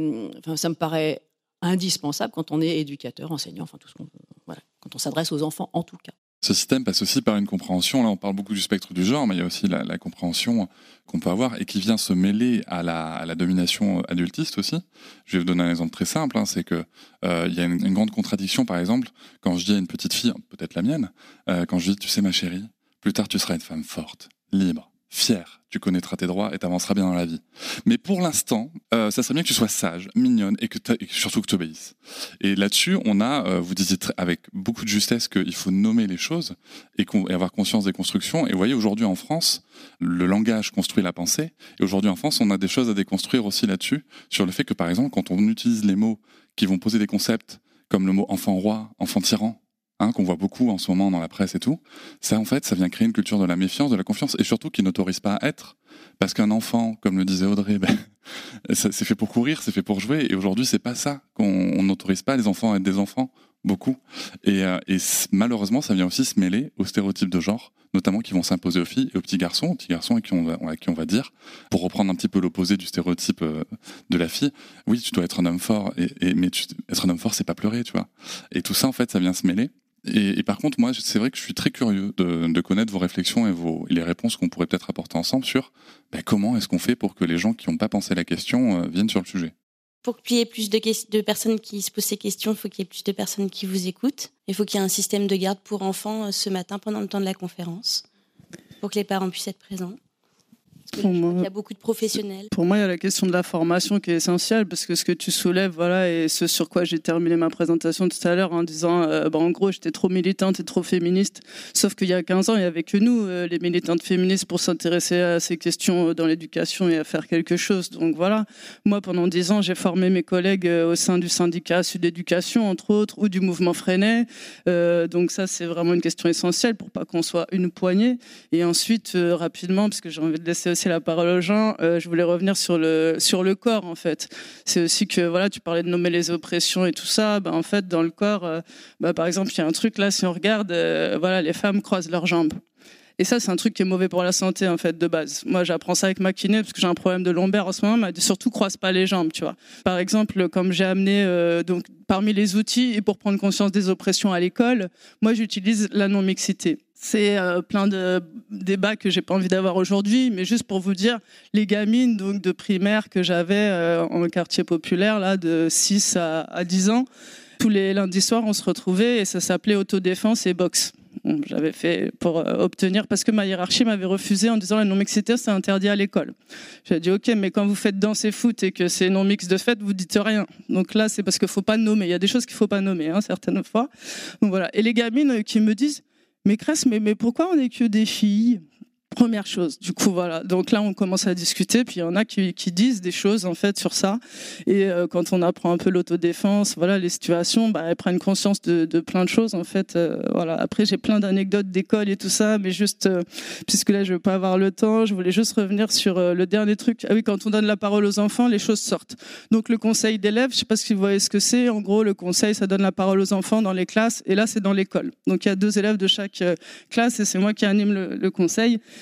me paraît indispensable quand on est éducateur, enseignant, enfin tout ce quand on s'adresse aux enfants en tout cas. Ce système passe aussi par une compréhension, là on parle beaucoup du spectre du genre, mais il y a aussi la compréhension qu'on peut avoir et qui vient se mêler à la domination adultiste aussi. Je vais vous donner un exemple très simple, c'est que il y a une grande contradiction par exemple, quand je dis à une petite fille, peut-être la mienne, quand je dis tu sais ma chérie, plus tard tu seras une femme forte, libre, fière, tu connaîtras tes droits et t'avanceras bien dans la vie. Mais pour l'instant, ça serait bien que tu sois sage, mignonne et surtout que tu obéisses. Et là-dessus, on a, vous disiez avec beaucoup de justesse qu'il faut nommer les choses et avoir conscience des constructions. Et vous voyez, aujourd'hui en France, le langage construit la pensée. Et aujourd'hui en France, on a des choses à déconstruire aussi là-dessus, sur le fait que par exemple, quand on utilise les mots qui vont poser des concepts comme le mot enfant roi, enfant tyran, qu'on voit beaucoup en ce moment dans la presse et tout, ça en fait, ça vient créer une culture de la méfiance, de la confiance, et surtout qui n'autorise pas à être, parce qu'un enfant, comme le disait Audrey, c'est fait pour courir, c'est fait pour jouer, et aujourd'hui c'est pas ça, qu'on n'autorise pas les enfants à être des enfants, beaucoup, et malheureusement ça vient aussi se mêler aux stéréotypes de genre, notamment qui vont s'imposer aux filles et aux petits garçons à qui on va dire, pour reprendre un petit peu l'opposé du stéréotype de la fille, oui tu dois être un homme fort, mais être un homme fort c'est pas pleurer, tu vois, et tout ça en fait ça vient se mêler. Et par contre, moi, c'est vrai que je suis très curieux de connaître vos réflexions et les réponses qu'on pourrait peut-être apporter ensemble sur comment est-ce qu'on fait pour que les gens qui n'ont pas pensé la question viennent sur le sujet. Pour qu'il y ait plus de personnes qui se posent ces questions, il faut qu'il y ait plus de personnes qui vous écoutent. Il faut qu'il y ait un système de garde pour enfants ce matin pendant le temps de la conférence, pour que les parents puissent être présents. Parce que là, je crois qu'il y a beaucoup de professionnels. Pour moi, il y a la question de la formation qui est essentielle, parce que ce que tu soulèves, et ce sur quoi j'ai terminé ma présentation tout à l'heure en disant, en gros, j'étais trop militante et trop féministe. Sauf qu'il y a 15 ans, il n'y avait que nous, les militantes féministes, pour s'intéresser à ces questions dans l'éducation et à faire quelque chose. Donc voilà, moi, pendant 10 ans, j'ai formé mes collègues au sein du syndicat Sud Éducation, entre autres, ou du mouvement Freinet. Donc ça, c'est vraiment une question essentielle pour pas qu'on soit une poignée. Et ensuite, rapidement, parce que j'ai envie de laisser aussi la parole aux gens, je voulais revenir sur le corps en fait. C'est aussi que tu parlais de nommer les oppressions et tout ça, en fait dans le corps, par exemple il y a un truc là, si on regarde, les femmes croisent leurs jambes. Et ça, c'est un truc qui est mauvais pour la santé, en fait, de base. Moi, j'apprends ça avec ma kiné, parce que j'ai un problème de lombaire en ce moment, mais surtout, croise pas les jambes, tu vois. Par exemple, comme j'ai amené, donc, parmi les outils, et pour prendre conscience des oppressions à l'école, moi, j'utilise la non-mixité. C'est plein de débats que j'ai pas envie d'avoir aujourd'hui, mais juste pour vous dire, les gamines donc, de primaire que j'avais en quartier populaire, là, de 6 à 10 ans, tous les lundis soirs, on se retrouvait, et ça s'appelait autodéfense et boxe. J'avais fait pour obtenir, parce que ma hiérarchie m'avait refusé en disant la non-mixité c'est interdit à l'école. J'ai dit ok, mais quand vous faites danse et foot et que c'est non-mix de fait, vous dites rien. Donc là c'est parce qu'il faut pas nommer, il y a des choses qu'il faut pas nommer certaines fois. Donc voilà. Et les gamines qui me disent mais Cress, mais pourquoi on n'est que des filles ? Première chose, du coup voilà. Donc là on commence à discuter, puis il y en a qui disent des choses en fait sur ça. Et quand on apprend un peu l'autodéfense, les situations, elles prennent conscience de plein de choses en fait. Après j'ai plein d'anecdotes d'école et tout ça, mais juste puisque là je vais pas avoir le temps, je voulais juste revenir sur le dernier truc. Ah oui, quand on donne la parole aux enfants, les choses sortent. Donc le conseil d'élèves, je sais pas si vous voyez ce que c'est. En gros, le conseil, ça donne la parole aux enfants dans les classes, et là c'est dans l'école. Donc il y a 2 élèves de chaque classe et c'est moi qui anime le conseil.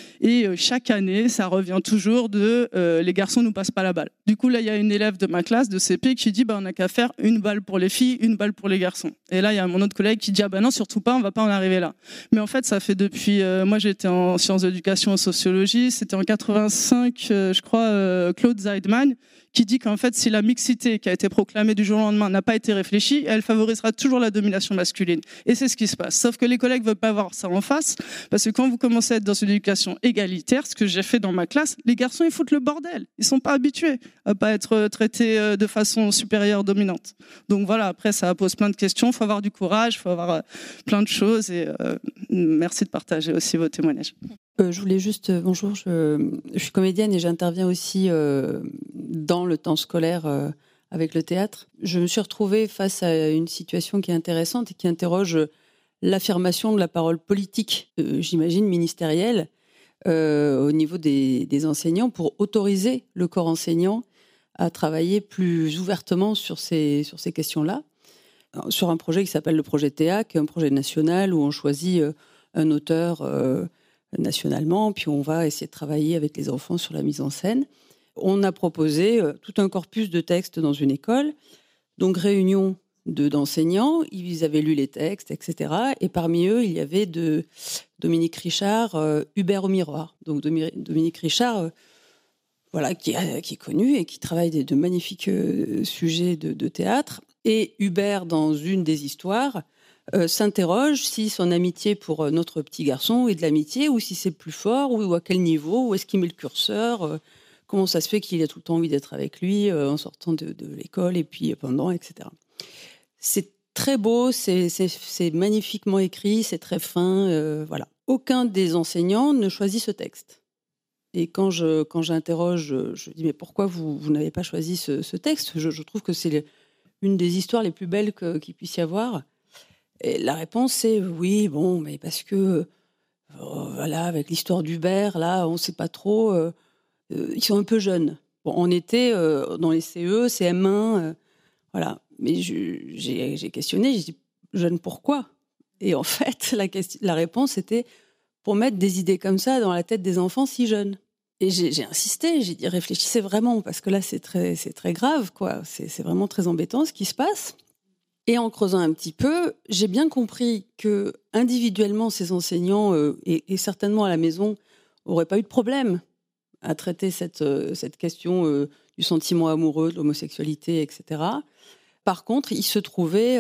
Et chaque année, ça revient toujours de les garçons nous passent pas la balle. Du coup, là, il y a une élève de ma classe de CP qui dit on n'a qu'à faire une balle pour les filles, une balle pour les garçons. Et là, il y a mon autre collègue qui dit non, surtout pas, on va pas en arriver là. Mais en fait, ça fait depuis. Moi, j'étais en sciences d'éducation et sociologie. C'était en 85, je crois, Claude Zeidman, qui dit qu'en fait, si la mixité qui a été proclamée du jour au lendemain n'a pas été réfléchie, elle favorisera toujours la domination masculine. Et c'est ce qui se passe. Sauf que les collègues ne veulent pas voir ça en face, parce que quand vous commencez à être dans une éducation égalitaire, ce que j'ai fait dans ma classe, les garçons, ils foutent le bordel. Ils ne sont pas habitués à pas être traités de façon supérieure, dominante. Donc voilà, après, ça pose plein de questions. Il faut avoir du courage, il faut avoir plein de choses. Et merci de partager aussi vos témoignages. Je voulais juste, bonjour, je suis comédienne et j'interviens aussi dans le temps scolaire avec le théâtre. Je me suis retrouvée face à une situation qui est intéressante et qui interroge l'affirmation de la parole politique, j'imagine ministérielle, au niveau des enseignants pour autoriser le corps enseignant à travailler plus ouvertement sur ces questions-là. Sur un projet qui s'appelle le projet Théa, qui est un projet national où on choisit un auteur nationalement, puis on va essayer de travailler avec les enfants sur la mise en scène. On a proposé tout un corpus de textes dans une école, donc réunion d'enseignants, ils avaient lu les textes, etc. Et parmi eux, il y avait de Dominique Richard, Hubert au miroir. Donc Dominique Richard, voilà, qui est connu et qui travaille de magnifiques sujets de théâtre. Et Hubert, dans une des histoires, s'interroge si son amitié pour notre petit garçon est de l'amitié ou si c'est plus fort ou à quel niveau, où est-ce qu'il met le curseur, comment ça se fait qu'il a tout le temps envie d'être avec lui en sortant de l'école et puis pendant, etc. C'est très beau, c'est magnifiquement écrit, c'est très fin, voilà. Aucun des enseignants ne choisit ce texte. Et quand j'interroge, je dis mais pourquoi vous n'avez pas choisi ce texte ? Je trouve que c'est une des histoires les plus belles qu'il puisse y avoir. Et la réponse c'est oui, bon, mais parce que voilà, avec l'histoire d'Hubert, là, on ne sait pas trop. Ils sont un peu jeunes. Bon, on était dans les CE, CM1, voilà. Mais j'ai questionné, j'ai dit jeune pourquoi ? Et en fait, la réponse était pour mettre des idées comme ça dans la tête des enfants si jeunes. Et j'ai insisté, j'ai dit réfléchissez vraiment parce que là c'est très grave, quoi. C'est vraiment très embêtant ce qui se passe. Et en creusant un petit peu, j'ai bien compris que individuellement, ces enseignants, et certainement à la maison, n'auraient pas eu de problème à traiter cette question du sentiment amoureux, de l'homosexualité, etc. Par contre, ils se trouvaient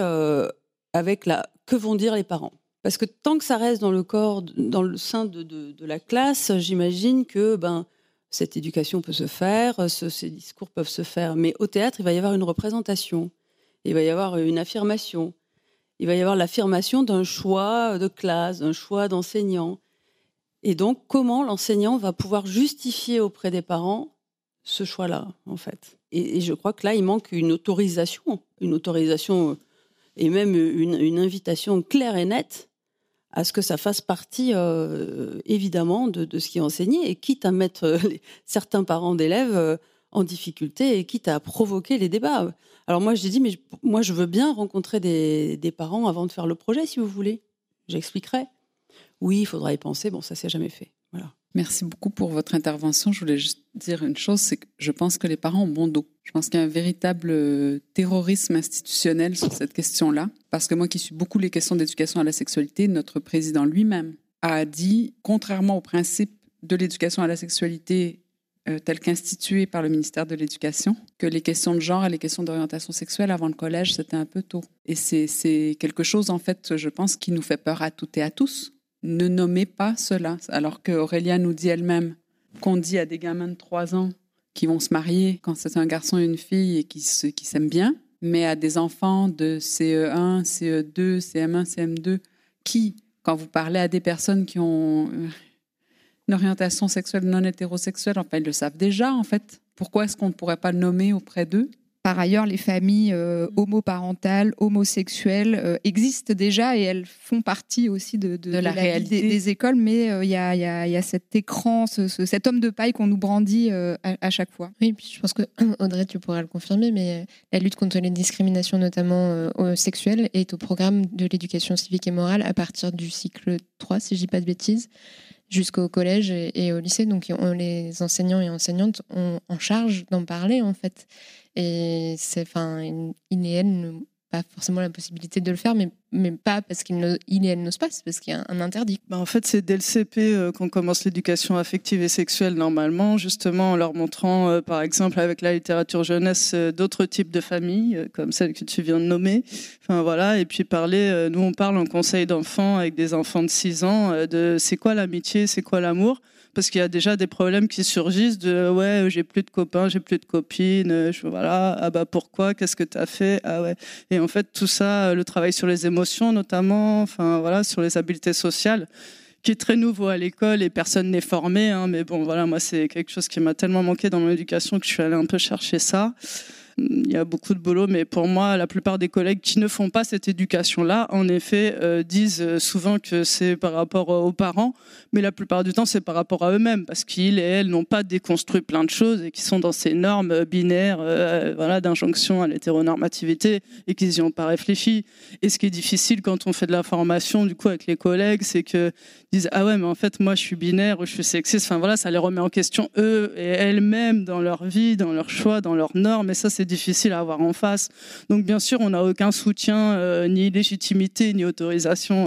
avec que vont dire les parents ? Parce que tant que ça reste dans le sein de la classe, j'imagine que cette éducation peut se faire, ces discours peuvent se faire. Mais au théâtre, il va y avoir une représentation. Il va y avoir une affirmation. Il va y avoir l'affirmation d'un choix de classe, d'un choix d'enseignant. Et donc, comment l'enseignant va pouvoir justifier auprès des parents ce choix-là, en fait. Et je crois que là, il manque une autorisation et même une invitation claire et nette à ce que ça fasse partie, évidemment, de ce qui est enseigné, et quitte à mettre certains parents d'élèves en difficulté et quitte à provoquer les débats. Alors moi, j'ai dit, mais moi, je veux bien rencontrer des parents avant de faire le projet, si vous voulez. J'expliquerai. Oui, il faudra y penser. Bon, ça, c'est jamais fait. Voilà. Merci beaucoup pour votre intervention. Je voulais juste dire une chose, c'est que je pense que les parents ont bon dos. Je pense qu'il y a un véritable terrorisme institutionnel sur cette question-là. Parce que moi qui suis beaucoup les questions d'éducation à la sexualité, notre président lui-même a dit, contrairement au principe de l'éducation à la sexualité tel qu'institué par le ministère de l'Éducation, que les questions de genre et les questions d'orientation sexuelle avant le collège, c'était un peu tôt. Et c'est quelque chose, en fait, je pense, qui nous fait peur à toutes et à tous. Ne nommez pas cela. Alors qu'Aurélia nous dit elle-même qu'on dit à des gamins de 3 ans qui vont se marier quand c'est un garçon et une fille et qui s'aiment bien, mais à des enfants de CE1, CE2, CM1, CM2, qui, quand vous parlez à des personnes qui ont une orientation sexuelle non hétérosexuelle, enfin, ils le savent déjà, en fait. Pourquoi est-ce qu'on ne pourrait pas le nommer auprès d'eux ? Par ailleurs, les familles homoparentales, homosexuelles existent déjà et elles font partie aussi de la réalité des écoles, mais il y a cet écran, cet homme de paille qu'on nous brandit à chaque fois. Oui, puis je pense que, Audrey, tu pourras le confirmer, mais la lutte contre les discriminations, notamment sexuelles, est au programme de l'éducation civique et morale à partir du cycle 3, si je ne dis pas de bêtises. jusqu'au collège et au lycée. Donc, les enseignants et enseignantes ont en charge d'en parler, en fait. Et ils et elles n'ont pas forcément la possibilité de le faire, mais pas parce ils et elles n'osent pas, c'est parce qu'il y a un interdit. En fait, c'est dès le CP qu'on commence l'éducation affective et sexuelle normalement, justement en leur montrant, par exemple, avec la littérature jeunesse, d'autres types de familles, comme celle que tu viens de nommer. Enfin, voilà. Et puis nous on parle en conseil d'enfants avec des enfants de 6 ans de c'est quoi l'amitié, c'est quoi l'amour. Parce qu'il y a déjà des problèmes qui surgissent de ouais, j'ai plus de copains, j'ai plus de copines, voilà, ah bah pourquoi, qu'est-ce que t'as fait, ah ouais. Et en fait, tout ça, le travail sur les émotions notamment, enfin voilà, sur les habiletés sociales, qui est très nouveau à l'école et personne n'est formé, hein, mais bon voilà, moi c'est quelque chose qui m'a tellement manqué dans mon éducation que je suis allée un peu chercher ça. Il y a beaucoup de boulot, mais pour moi, la plupart des collègues qui ne font pas cette éducation-là, en effet, disent souvent que c'est par rapport aux parents, mais la plupart du temps, c'est par rapport à eux-mêmes, parce qu'ils et elles n'ont pas déconstruit plein de choses et qui sont dans ces normes binaires voilà, d'injonction à l'hétéronormativité et qu'ils n'y ont pas réfléchi. Et ce qui est difficile quand on fait de la formation, du coup, avec les collègues, c'est qu'ils disent « Ah ouais, mais en fait, moi, je suis binaire ou je suis sexiste. » Enfin voilà, ça les remet en question, eux et elles-mêmes, dans leur vie, dans leurs choix, dans leurs normes, et ça, c'est difficile à avoir en face. Donc bien sûr, on n'a aucun soutien, ni légitimité, ni autorisation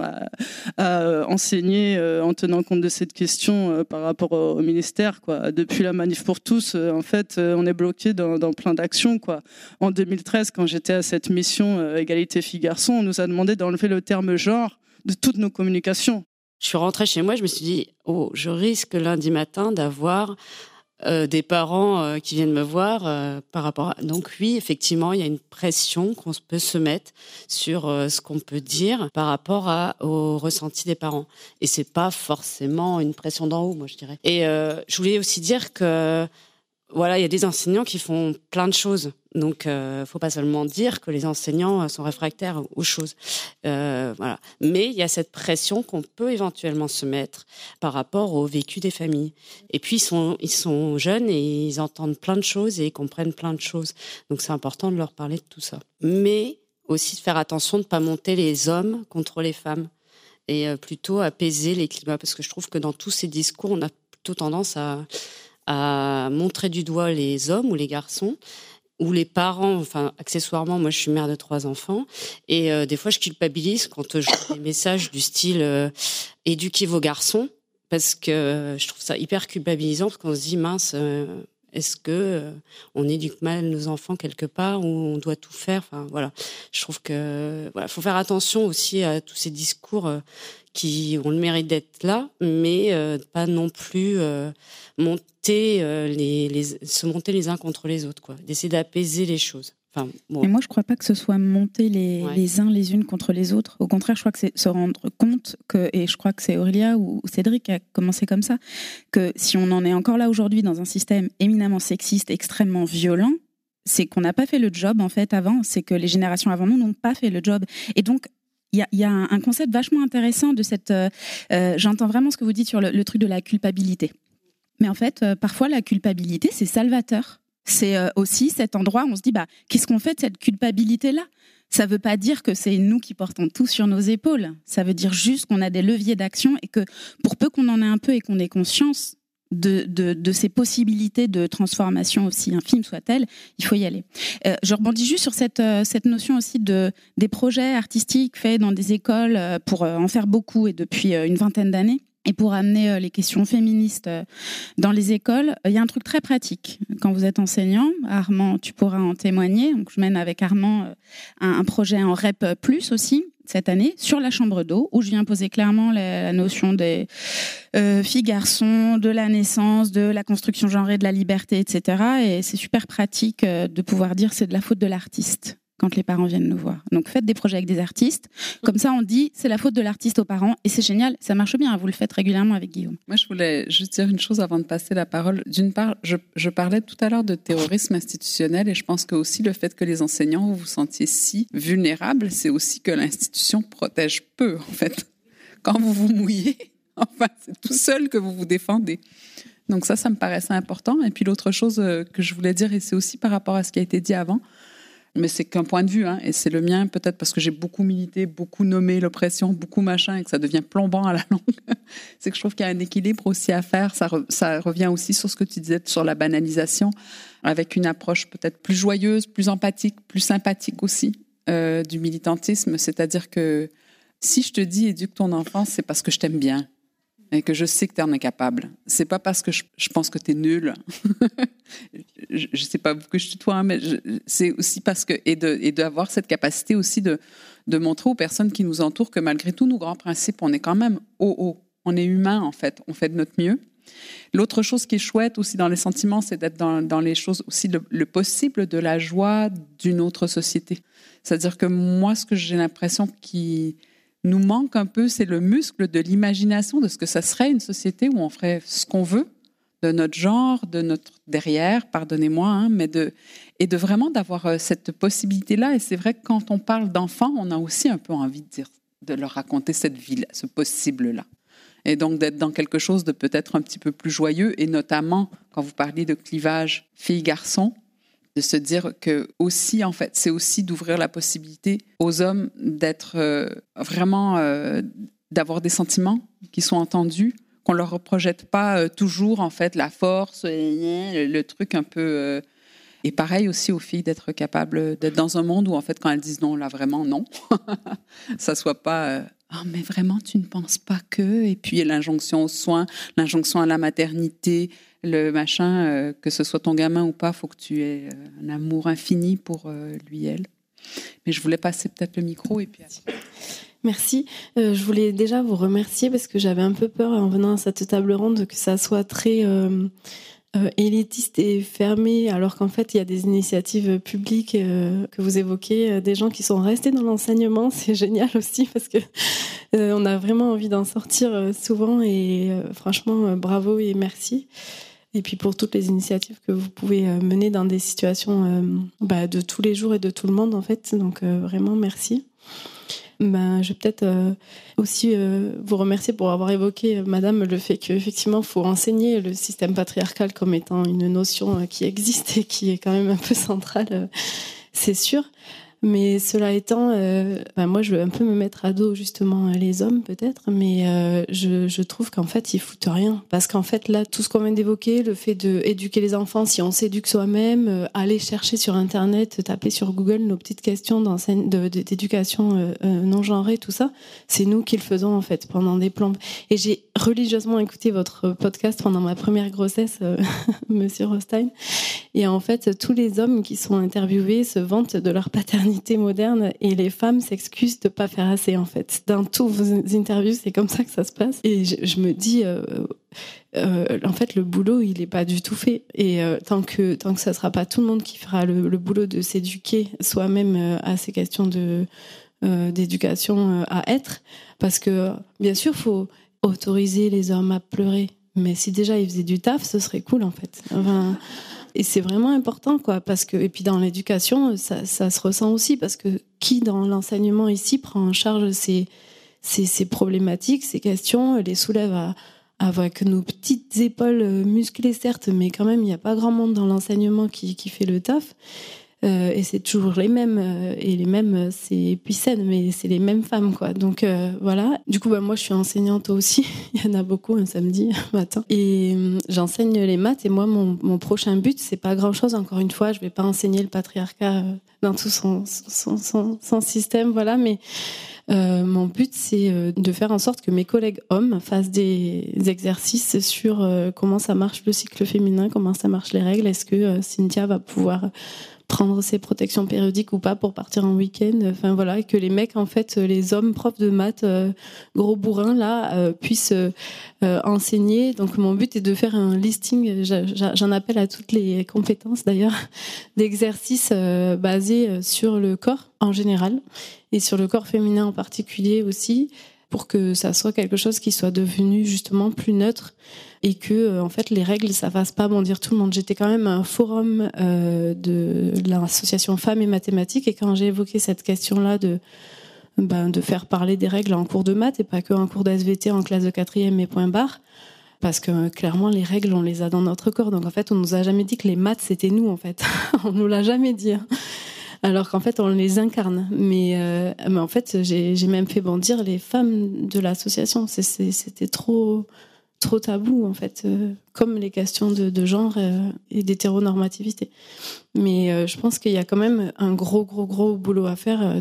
à enseigner en tenant compte de cette question par rapport au ministère, quoi. Depuis la Manif pour tous, en fait, on est bloqué dans plein d'actions, quoi. En 2013, quand j'étais à cette mission égalité filles-garçons, on nous a demandé d'enlever le terme genre de toutes nos communications. Je suis rentrée chez moi, je me suis dit, oh, je risque lundi matin d'avoir des parents qui viennent me voir par rapport à... Donc oui, effectivement, il y a une pression qu'on peut se mettre sur ce qu'on peut dire par rapport au ressenti des parents. Et c'est pas forcément une pression d'en haut, moi, je dirais. Et je voulais aussi dire que voilà, il y a des enseignants qui font plein de choses. Donc, faut pas seulement dire que les enseignants sont réfractaires aux choses. Voilà. Mais il y a cette pression qu'on peut éventuellement se mettre par rapport au vécu des familles. Et puis, ils sont jeunes et ils entendent plein de choses et ils comprennent plein de choses. Donc, c'est important de leur parler de tout ça. Mais aussi de faire attention de ne pas monter les hommes contre les femmes et plutôt apaiser les climats. Parce que je trouve que dans tous ces discours, on a plutôt tendance à montrer du doigt les hommes ou les garçons ou les parents, enfin accessoirement, moi je suis mère de 3 enfants et des fois je culpabilise quand je vois des messages du style éduquez vos garçons parce que je trouve ça hyper culpabilisant parce qu'on se dit mince, est-ce que on éduque mal nos enfants quelque part ou on doit tout faire, enfin voilà, je trouve que voilà, faut faire attention aussi à tous ces discours qui ont le mérite d'être là, mais pas non plus se monter les uns contre les autres, quoi. D'essayer d'apaiser les choses. Enfin, bon. Mais moi, je ne crois pas que ce soit monter les uns les unes contre les autres. Au contraire, je crois que c'est se rendre compte et je crois que c'est Aurélia ou Cédric qui a commencé comme ça, que si on en est encore là aujourd'hui dans un système éminemment sexiste, extrêmement violent, c'est qu'on n'a pas fait le job en fait avant. C'est que les générations avant nous n'ont pas fait le job. Et donc il y a un concept vachement intéressant de cette... j'entends vraiment ce que vous dites sur le truc de la culpabilité. Mais en fait, parfois, la culpabilité, c'est salvateur. C'est aussi cet endroit où on se dit, qu'est-ce qu'on fait de cette culpabilité-là ? Ça ne veut pas dire que c'est nous qui portons tout sur nos épaules. Ça veut dire juste qu'on a des leviers d'action et que pour peu qu'on en ait un peu et qu'on ait conscience de ces possibilités de transformation, aussi infimes soient-elles, il faut y aller. Je rebondis juste sur cette notion aussi des projets artistiques faits dans des écoles pour en faire beaucoup et depuis une vingtaine d'années. Et pour amener les questions féministes dans les écoles, il y a un truc très pratique. Quand vous êtes enseignant, Armand, tu pourras en témoigner. Donc, je mène avec Armand un projet en REP+, aussi, cette année, sur la chambre d'eau, où je viens poser clairement la notion des filles-garçons, de la naissance, de la construction genrée, de la liberté, etc. Et c'est super pratique de pouvoir dire c'est de la faute de l'artiste quand les parents viennent nous voir. Donc faites des projets avec des artistes. Comme ça, on dit c'est la faute de l'artiste aux parents. Et c'est génial, ça marche bien. Vous le faites régulièrement avec Guillaume. Moi, je voulais juste dire une chose avant de passer la parole. D'une part, je parlais tout à l'heure de terrorisme institutionnel et je pense que aussi le fait que les enseignants vous vous sentiez si vulnérables, c'est aussi que l'institution protège peu, en fait. Quand vous vous mouillez, enfin, c'est tout seul que vous vous défendez. Donc ça me paraissait important. Et puis l'autre chose que je voulais dire, et c'est aussi par rapport à ce qui a été dit avant, Mais c'est qu'un point de vue, hein, et c'est le mien, peut-être parce que j'ai beaucoup milité, beaucoup nommé l'oppression, beaucoup machin, et que ça devient plombant à la longue. C'est que je trouve qu'il y a un équilibre aussi à faire. Ça revient aussi sur ce que tu disais sur la banalisation, avec une approche peut-être plus joyeuse, plus empathique, plus sympathique aussi du militantisme. C'est-à-dire que si je te dis éduque ton enfant, c'est parce que je t'aime bien et que je sais que tu es incapable. C'est pas parce que je pense que tu es nul. Je sais pas que je tutoie, mais c'est aussi parce que et d'avoir cette capacité aussi de montrer aux personnes qui nous entourent que malgré tout nos grands principes, on est quand même haut. On est humain en fait. On fait de notre mieux. L'autre chose qui est chouette aussi dans les sentiments, c'est d'être dans les choses aussi le possible de la joie d'une autre société. C'est-à-dire que moi, ce que j'ai l'impression qui nous manque un peu, c'est le muscle de l'imagination de ce que ça serait une société où on ferait ce qu'on veut de notre genre, de notre derrière, pardonnez-moi, hein, mais de vraiment d'avoir cette possibilité-là. Et c'est vrai que quand on parle d'enfants, on a aussi un peu envie de leur raconter cette vie, ce possible-là. Et donc d'être dans quelque chose de peut-être un petit peu plus joyeux, et notamment quand vous parliez de clivage filles-garçons, de se dire que aussi, en fait, c'est aussi d'ouvrir la possibilité aux hommes d'être vraiment, d'avoir des sentiments qui sont entendus, qu'on leur projette pas toujours, en fait, la force, le truc un peu... Et pareil aussi aux filles d'être capables d'être dans un monde où, en fait, quand elles disent non, là, vraiment non, ça soit pas... Ah, mais vraiment, tu ne penses pas que... Et puis, l'injonction aux soins, l'injonction à la maternité, le machin, que ce soit ton gamin ou pas, il faut que tu aies un amour infini pour lui, elle. Mais je voulais passer peut-être le micro et puis... Merci. Je voulais déjà vous remercier parce que j'avais un peu peur en venant à cette table ronde que ça soit très... élitiste et fermé, alors qu'en fait il y a des initiatives publiques que vous évoquez, des gens qui sont restés dans l'enseignement, c'est génial aussi parce que on a vraiment envie d'en sortir souvent et franchement bravo et merci. Et puis pour toutes les initiatives que vous pouvez mener dans des situations de tous les jours et de tout le monde en fait, donc vraiment merci. Je vais peut-être aussi vous remercier pour avoir évoqué, Madame, le fait qu'effectivement, il faut enseigner le système patriarcal comme étant une notion qui existe et qui est quand même un peu centrale, c'est sûr. Mais cela étant, moi, je veux un peu me mettre à dos, justement, les hommes, peut-être, mais je trouve qu'en fait, ils foutent rien. Parce qu'en fait, là, tout ce qu'on vient d'évoquer, le fait d'éduquer les enfants, si on s'éduque soi-même, aller chercher sur Internet, taper sur Google nos petites questions d'éducation non genrée, tout ça, c'est nous qui le faisons, en fait, pendant des plombes. Et j'ai religieusement écouté votre podcast pendant ma première grossesse, Monsieur Rothstein. Et en fait, tous les hommes qui sont interviewés se vantent de leur paternité moderne et les femmes s'excusent de pas faire assez, en fait. Dans tous vos interviews, c'est comme ça que ça se passe. Et je me dis, en fait, le boulot, il est pas du tout fait. Et tant que ça sera pas tout le monde qui fera le boulot de s'éduquer soi-même à ces questions d'éducation à être, parce que, bien sûr, faut autoriser les hommes à pleurer. Mais si déjà ils faisaient du taf, ce serait cool, en fait. Enfin... Et c'est vraiment important, quoi, parce que, et puis dans l'éducation, ça se ressent aussi, parce que qui dans l'enseignement ici prend en charge ces problématiques, ces questions, les soulève avec nos petites épaules musclées, certes, mais quand même, il n'y a pas grand monde dans l'enseignement qui fait le taf. Et c'est toujours les mêmes, et les mêmes, c'est épicène, mais c'est les mêmes femmes, quoi. Donc voilà. Du coup, moi, je suis enseignante aussi. Il y en a beaucoup un samedi matin. Et j'enseigne les maths. Et moi, mon prochain but, c'est pas grand-chose. Encore une fois, je vais pas enseigner le patriarcat dans tout son système, voilà. Mais mon but, c'est de faire en sorte que mes collègues hommes fassent des exercices sur comment ça marche le cycle féminin, comment ça marche les règles. Est-ce que Cynthia va pouvoir prendre ses protections périodiques ou pas pour partir en week-end, enfin voilà, et que les mecs, en fait, les hommes profs de maths, gros bourrins là, puissent enseigner. Donc mon but est de faire un listing, j'en appelle à toutes les compétences d'ailleurs, d'exercices basés sur le corps en général et sur le corps féminin en particulier aussi, pour que ça soit quelque chose qui soit devenu justement plus neutre et que en fait les règles ça fasse pas bondir tout le monde. J'étais quand même à un forum de l'association Femmes et Mathématiques, et quand j'ai évoqué cette question-là de faire parler des règles en cours de maths et pas que en cours d'SVT en classe de 4e et point barre, parce que clairement les règles on les a dans notre corps, donc en fait on nous a jamais dit que les maths c'était nous, en fait. On nous l'a jamais dit. alors qu'en fait, on les incarne. Mais en fait, j'ai même fait bondir les femmes de l'association. C'était trop tabou, en fait, comme les questions de genre et d'hétéronormativité. Mais je pense qu'il y a quand même un gros boulot à faire.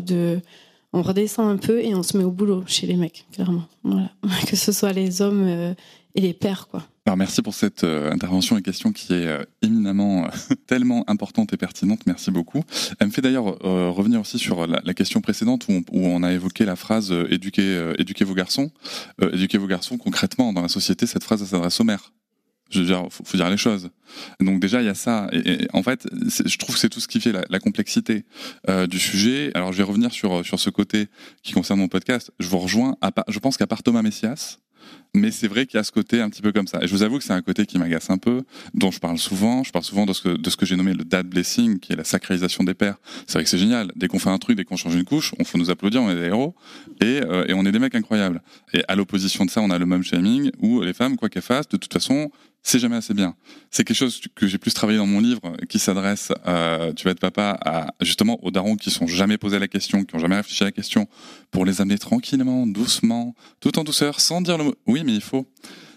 On redescend un peu et on se met au boulot chez les mecs, clairement. Voilà. Que ce soit les hommes et les pères, quoi. Alors merci pour cette intervention et question qui est éminemment tellement importante et pertinente. Merci beaucoup. Elle me fait d'ailleurs revenir aussi sur la question précédente où on a évoqué la phrase éduquez vos garçons. Éduquez vos garçons, concrètement, dans la société, cette phrase elle s'adresse aux mères. Je veux dire, faut dire les choses. Donc déjà, il y a ça. Et en fait, je trouve que c'est tout ce qui fait la complexité du sujet. Alors je vais revenir sur ce côté qui concerne mon podcast. Je vous rejoins. Je pense qu'à part Thomas Messias, mais c'est vrai qu'il y a ce côté un petit peu comme ça. Et je vous avoue que c'est un côté qui m'agace un peu, dont je parle souvent. Je parle souvent de ce que j'ai nommé le dad blessing, qui est la sacralisation des pères. C'est vrai que c'est génial. Dès qu'on fait un truc, dès qu'on change une couche, on faut nous applaudir, on est des héros. Et on est des mecs incroyables. Et à l'opposition de ça, on a le mom shaming, où les femmes, quoi qu'elles fassent, de toute façon, c'est jamais assez bien. C'est quelque chose que j'ai plus travaillé dans mon livre, qui s'adresse, tu vas être papa, justement aux darons qui sont jamais posé la question, qui ont jamais réfléchi à la question, pour les amener tranquillement, doucement, tout en douceur, sans dire le mot. Oui, mais il faut.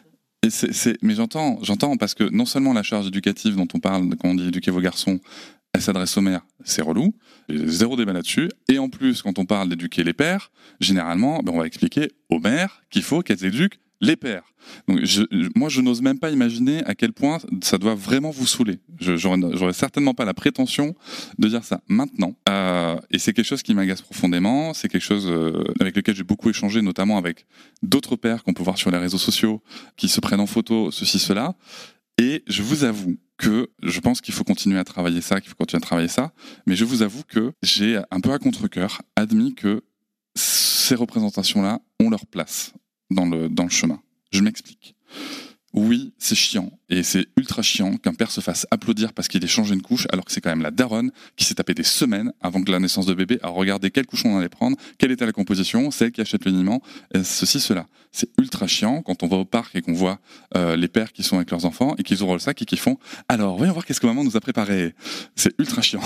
Et mais j'entends, parce que non seulement la charge éducative dont on parle, quand on dit éduquer vos garçons, elle s'adresse aux mères, c'est relou, zéro débat là-dessus. Et en plus, quand on parle d'éduquer les pères, généralement, on va expliquer aux mères qu'il faut qu'elles éduquent les pères. Donc, moi, je n'ose même pas imaginer à quel point ça doit vraiment vous saouler. J'aurais certainement pas la prétention de dire ça maintenant. Et c'est quelque chose qui m'agace profondément. C'est quelque chose avec lequel j'ai beaucoup échangé, notamment avec d'autres pères qu'on peut voir sur les réseaux sociaux, qui se prennent en photo, ceci, cela. Et je vous avoue que je pense qu'il faut continuer à travailler ça, mais je vous avoue que j'ai un peu à contre-cœur admis que ces représentations-là ont leur place dans le chemin. Je m'explique. Oui, c'est chiant, et c'est ultra chiant qu'un père se fasse applaudir parce qu'il ait changé une couche, alors que c'est quand même la daronne qui s'est tapé des semaines avant que la naissance de bébé à regarder quelle couche on allait prendre, quelle était la composition, celle qui achète le niement, ceci, cela. C'est ultra chiant quand on va au parc et qu'on voit les pères qui sont avec leurs enfants et qu'ils ouvrent le sac et qu'ils font « Alors, voyons voir qu'est-ce que maman nous a préparé ». C'est ultra chiant.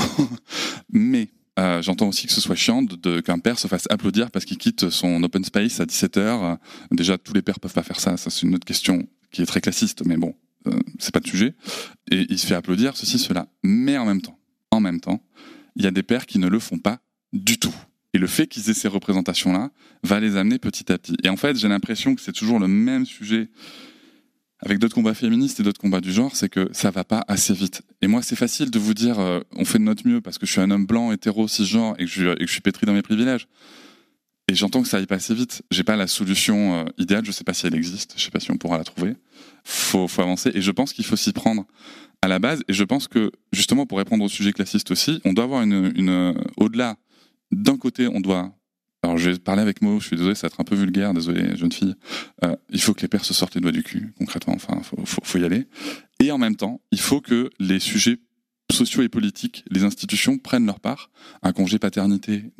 Mais j'entends aussi que ce soit chiant qu'un père se fasse applaudir parce qu'il quitte son open space à 17h. Déjà, tous les pères peuvent pas faire ça. Ça, c'est une autre question qui est très classiste, mais bon, c'est pas le sujet. Et il se fait applaudir, ceci, cela. Mais en même temps, il y a des pères qui ne le font pas du tout. Et le fait qu'ils aient ces représentations-là va les amener petit à petit. Et en fait, j'ai l'impression que c'est toujours le même sujet avec d'autres combats féministes et d'autres combats du genre, c'est que ça va pas assez vite. Et moi, c'est facile de vous dire, on fait de notre mieux parce que je suis un homme blanc, hétéro, cisgenre et que je suis pétri dans mes privilèges. Et j'entends que ça aille pas assez vite. J'ai pas la solution idéale, je sais pas si elle existe, je sais pas si on pourra la trouver. Faut avancer et je pense qu'il faut s'y prendre à la base. Et je pense que, justement, pour répondre au sujet classiste aussi, on doit avoir au-delà, d'un côté, on doit... Alors je vais parler avec mots, je suis désolé, ça va être un peu vulgaire, désolé jeune fille. Il faut que les pères se sortent les doigts du cul, concrètement, enfin, faut y aller. Et en même temps, il faut que les sujets sociaux et politiques, les institutions prennent leur part. Un congé paternité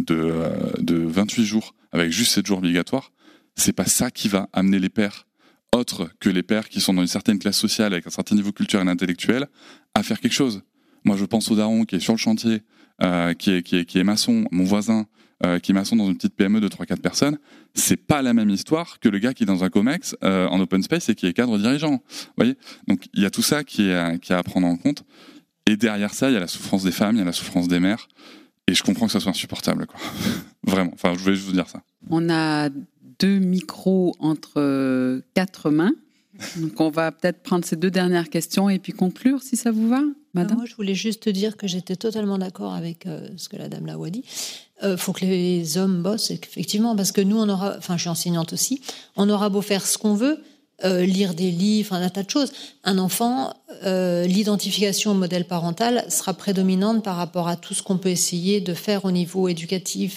de 28 jours, avec juste 7 jours obligatoires, c'est pas ça qui va amener les pères, autres que les pères qui sont dans une certaine classe sociale, avec un certain niveau culturel et intellectuel, à faire quelque chose. Moi, je pense au daron qui est sur le chantier, qui est maçon, mon voisin, qui est maçon dans une petite PME de 3-4 personnes, c'est pas la même histoire que le gars qui est dans un comex en open space et qui est cadre dirigeant. Vous voyez ? Donc il y a tout ça qui est à prendre en compte. Et derrière ça, il y a la souffrance des femmes, il y a la souffrance des mères. Et je comprends que ça soit insupportable, quoi. Vraiment. Enfin, je voulais juste vous dire ça. On a 2 micros entre 4 mains. Donc on va peut-être prendre ces 2 dernières questions et puis conclure, si ça vous va, madame. Moi, je voulais juste dire que j'étais totalement d'accord avec ce que la dame là a dit. Faut que les hommes bossent, effectivement, parce que nous, je suis enseignante aussi, on aura beau faire ce qu'on veut, lire des livres, un tas de choses. Un enfant, l'identification au modèle parental sera prédominante par rapport à tout ce qu'on peut essayer de faire au niveau éducatif,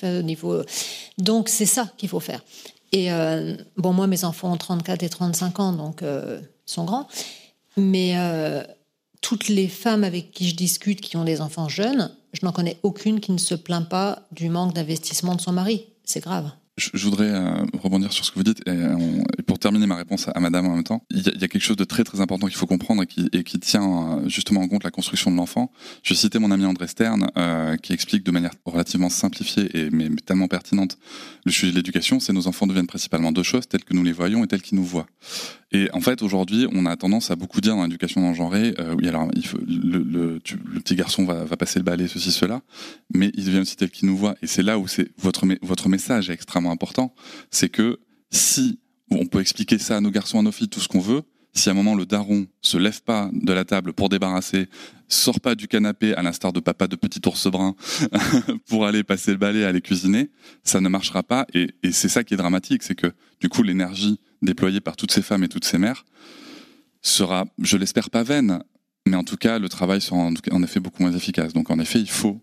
Donc, c'est ça qu'il faut faire. Et moi, mes enfants ont 34 et 35 ans, donc ils sont grands. Mais toutes les femmes avec qui je discute, qui ont des enfants jeunes, je n'en connais aucune qui ne se plaint pas du manque d'investissement de son mari. C'est grave. Je voudrais rebondir sur ce que vous dites et pour terminer ma réponse à madame en même temps, il y a quelque chose de très très important qu'il faut comprendre et qui tient justement en compte la construction de l'enfant. Je citais mon ami André Stern qui explique de manière relativement simplifiée mais tellement pertinente le sujet de l'éducation, c'est nos enfants deviennent principalement deux choses, telles que nous les voyons et telles qu'ils nous voient. Et en fait aujourd'hui on a tendance à beaucoup dire dans l'éducation non genrée, oui alors le petit garçon va passer le balai, ceci, cela, mais il devient aussi tel qu'il nous voit et c'est là où c'est votre message est extrêmement important, c'est que si on peut expliquer ça à nos garçons, à nos filles, tout ce qu'on veut, si à un moment le daron se lève pas de la table pour débarrasser, sort pas du canapé à l'instar de papa de petit ours brun pour aller passer le balai, aller cuisiner, ça ne marchera pas et c'est ça qui est dramatique, c'est que du coup l'énergie déployée par toutes ces femmes et toutes ces mères sera, je l'espère pas vaine, mais en tout cas le travail sera en effet beaucoup moins efficace. Donc en effet il faut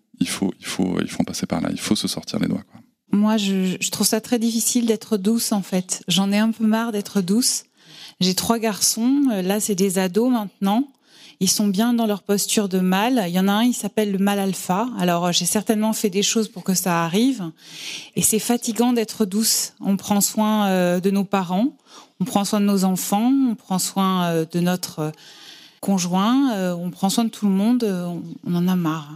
en passer par là, il faut se sortir les doigts, quoi. Moi, je trouve ça très difficile d'être douce, en fait. J'en ai un peu marre d'être douce. J'ai 3 garçons. Là, c'est des ados maintenant. Ils sont bien dans leur posture de mâle. Il y en a un, il s'appelle le mâle alpha. Alors, j'ai certainement fait des choses pour que ça arrive. Et c'est fatigant d'être douce. On prend soin de nos parents. On prend soin de nos enfants. On prend soin de notre conjoint. On prend soin de tout le monde. On en a marre.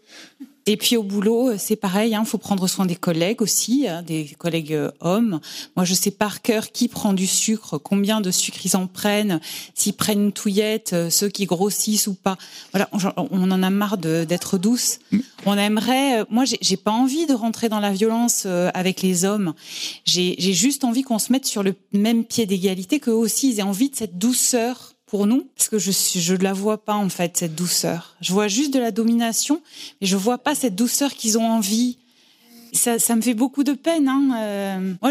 Et puis au boulot, c'est pareil, faut prendre soin des collègues aussi, des collègues hommes. Moi, je sais par cœur qui prend du sucre, combien de sucre ils en prennent, s'ils prennent une touillette, ceux qui grossissent ou pas. Voilà, on en a marre d'être douce. On aimerait, moi, j'ai pas envie de rentrer dans la violence avec les hommes. J'ai juste envie qu'on se mette sur le même pied d'égalité, qu'eux aussi ils aient envie de cette douceur pour nous, parce que je la vois pas en fait, cette douceur. Je vois juste de la domination, mais je vois pas cette douceur qu'ils ont envie. Ça me fait beaucoup de peine. Moi,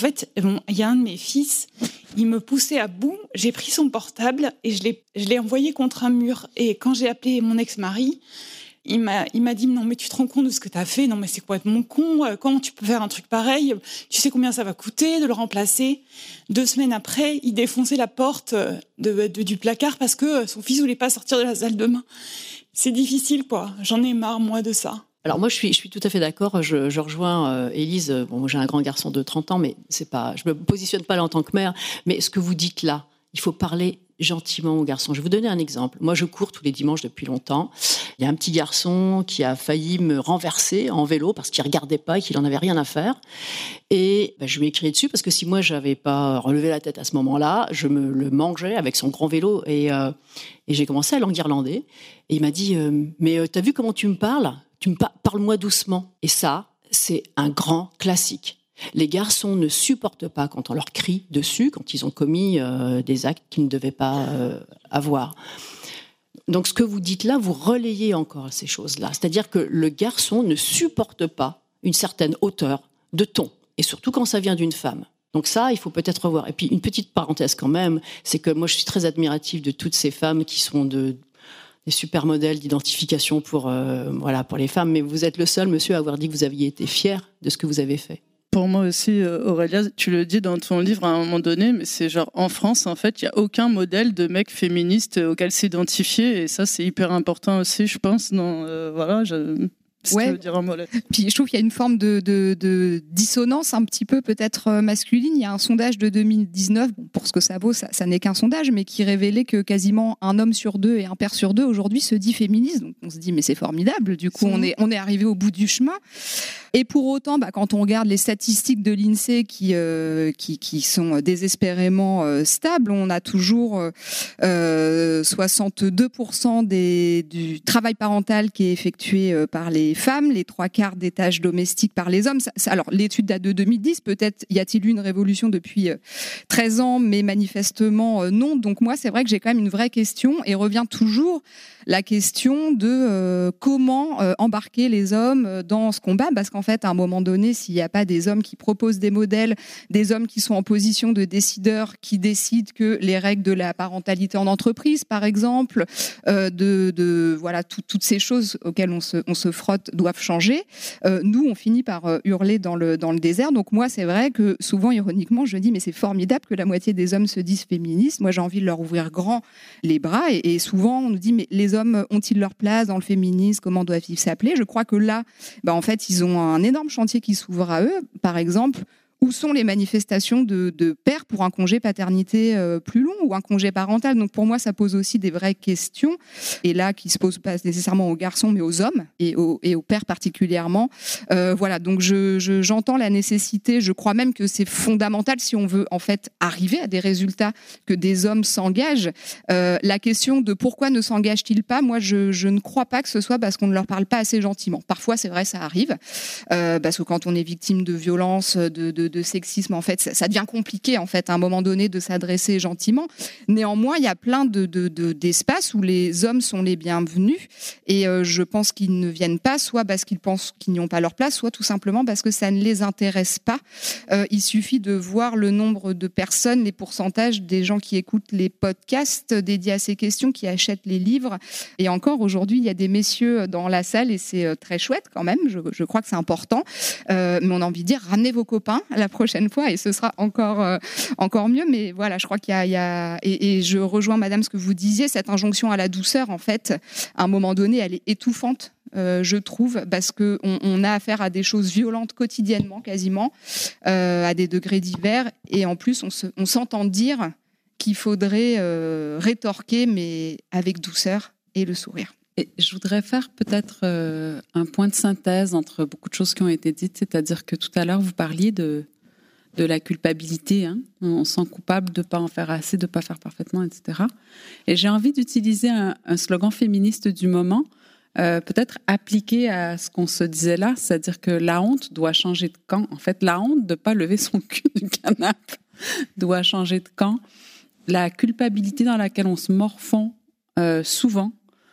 il y a un de mes fils, il me poussait à bout. J'ai pris son portable et je l'ai envoyé contre un mur. Et quand j'ai appelé mon ex-mari, il m'a dit non mais tu te rends compte de ce que t'as fait, non mais c'est complètement con, comment tu peux faire un truc pareil, tu sais combien ça va coûter de le remplacer. 2 semaines après, il défonçait la porte du placard parce que son fils voulait pas sortir de la salle de bain. C'est difficile quoi, j'en ai marre moi de ça. Alors moi je suis tout à fait d'accord, je rejoins Élise, bon j'ai un grand garçon de 30 ans mais c'est pas, je me positionne pas là en tant que mère, mais ce que vous dites là, il faut parler gentiment aux garçons. Je vais vous donner un exemple. Moi, je cours tous les dimanches depuis longtemps. Il y a un petit garçon qui a failli me renverser en vélo parce qu'il regardait pas et qu'il en avait rien à faire. Et je lui ai crié dessus parce que si moi, j'avais pas relevé la tête à ce moment-là, je me le mangeais avec son grand vélo et j'ai commencé à l'enguirlander. Et il m'a dit mais t'as vu comment tu me parles ? Parle-moi doucement. Et ça, c'est un grand classique. Les garçons ne supportent pas quand on leur crie dessus, quand ils ont commis des actes qu'ils ne devaient pas avoir. Donc ce que vous dites là, vous relayez encore ces choses-là. C'est-à-dire que le garçon ne supporte pas une certaine hauteur de ton, et surtout quand ça vient d'une femme. Donc ça, il faut peut-être revoir. Et puis une petite parenthèse quand même, c'est que moi je suis très admirative de toutes ces femmes qui sont des super modèles d'identification pour les femmes. Mais vous êtes le seul, monsieur, à avoir dit que vous aviez été fier de ce que vous avez fait. Pour moi aussi, Aurélia, tu le dis dans ton livre à un moment donné, mais c'est genre en France, en fait, il n'y a aucun modèle de mec féministe auquel s'identifier, et ça, c'est hyper important aussi, je pense. Si tu veux dire un mot là. Puis je trouve qu'il y a une forme de dissonance un petit peu peut-être masculine. Il y a un sondage de 2019, pour ce que ça vaut, ça n'est qu'un sondage, mais qui révélait que quasiment un homme sur 2 et un père sur 2 aujourd'hui se dit féministe. Donc on se dit mais c'est formidable. Du coup on est arrivé au bout du chemin. Et pour autant, quand on regarde les statistiques de l'INSEE qui sont désespérément stables, on a toujours 62% du travail parental qui est effectué par les femmes, les 3/4 des tâches domestiques par les hommes. Alors, l'étude date de 2010, peut-être y a-t-il eu une révolution depuis 13 ans, mais manifestement non. Donc moi, c'est vrai que j'ai quand même une vraie question et revient toujours la question de comment embarquer les hommes dans ce combat, parce qu'en fait, à un moment donné, s'il n'y a pas des hommes qui proposent des modèles, des hommes qui sont en position de décideurs, qui décident que les règles de la parentalité en entreprise, par exemple, toutes ces choses auxquelles on se frotte doivent changer, nous, on finit par hurler dans le désert. Donc moi, c'est vrai que souvent, ironiquement, je dis, mais c'est formidable que la moitié des hommes se disent féministes. Moi, j'ai envie de leur ouvrir grand les bras. Et souvent, on nous dit, mais les hommes ont-ils leur place dans le féminisme ? Comment doivent-ils s'appeler ? Je crois que là, en fait, ils ont un énorme chantier qui s'ouvre à eux. Par exemple, Où sont les manifestations de père pour un congé paternité plus long ou un congé parental? Donc pour moi, ça pose aussi des vraies questions, et là qui se posent pas nécessairement aux garçons, mais aux hommes et aux pères particulièrement. Voilà, donc j'entends la nécessité. Je crois même que c'est fondamental si on veut en fait arriver à des résultats que des hommes s'engagent. La question de pourquoi ne s'engagent-ils pas, moi je ne crois pas que ce soit parce qu'on ne leur parle pas assez gentiment. Parfois, c'est vrai, ça arrive, parce que quand on est victime de violence, de sexisme, en fait, ça devient compliqué, en fait, à un moment donné, de s'adresser gentiment. Néanmoins, il y a plein d'espaces où les hommes sont les bienvenus, et je pense qu'ils ne viennent pas, soit parce qu'ils pensent qu'ils n'y ont pas leur place, soit tout simplement parce que ça ne les intéresse pas. Il suffit de voir le nombre de personnes, les pourcentages des gens qui écoutent les podcasts dédiés à ces questions, qui achètent les livres. Et encore, aujourd'hui, il y a des messieurs dans la salle, et c'est très chouette quand même, je crois que c'est important. Mais on a envie de dire, ramenez vos copains la prochaine fois, et ce sera encore mieux. Mais voilà, je crois qu'il y a et je rejoins madame ce que vous disiez, cette injonction à la douceur, en fait, à un moment donné, elle est étouffante, je trouve, parce qu'on a affaire à des choses violentes quotidiennement, quasiment, à des degrés divers, et en plus on s'entend dire qu'il faudrait rétorquer, mais avec douceur et le sourire. Et je voudrais faire peut-être un point de synthèse entre beaucoup de choses qui ont été dites, c'est-à-dire que tout à l'heure, vous parliez de la culpabilité. Hein. On se sent coupable de ne pas en faire assez, de ne pas faire parfaitement, etc. Et j'ai envie d'utiliser un slogan féministe du moment, peut-être appliqué à ce qu'on se disait là, c'est-à-dire que la honte doit changer de camp. En fait, la honte de ne pas lever son cul du canapé doit changer de camp. La culpabilité dans laquelle on se morfond souvent,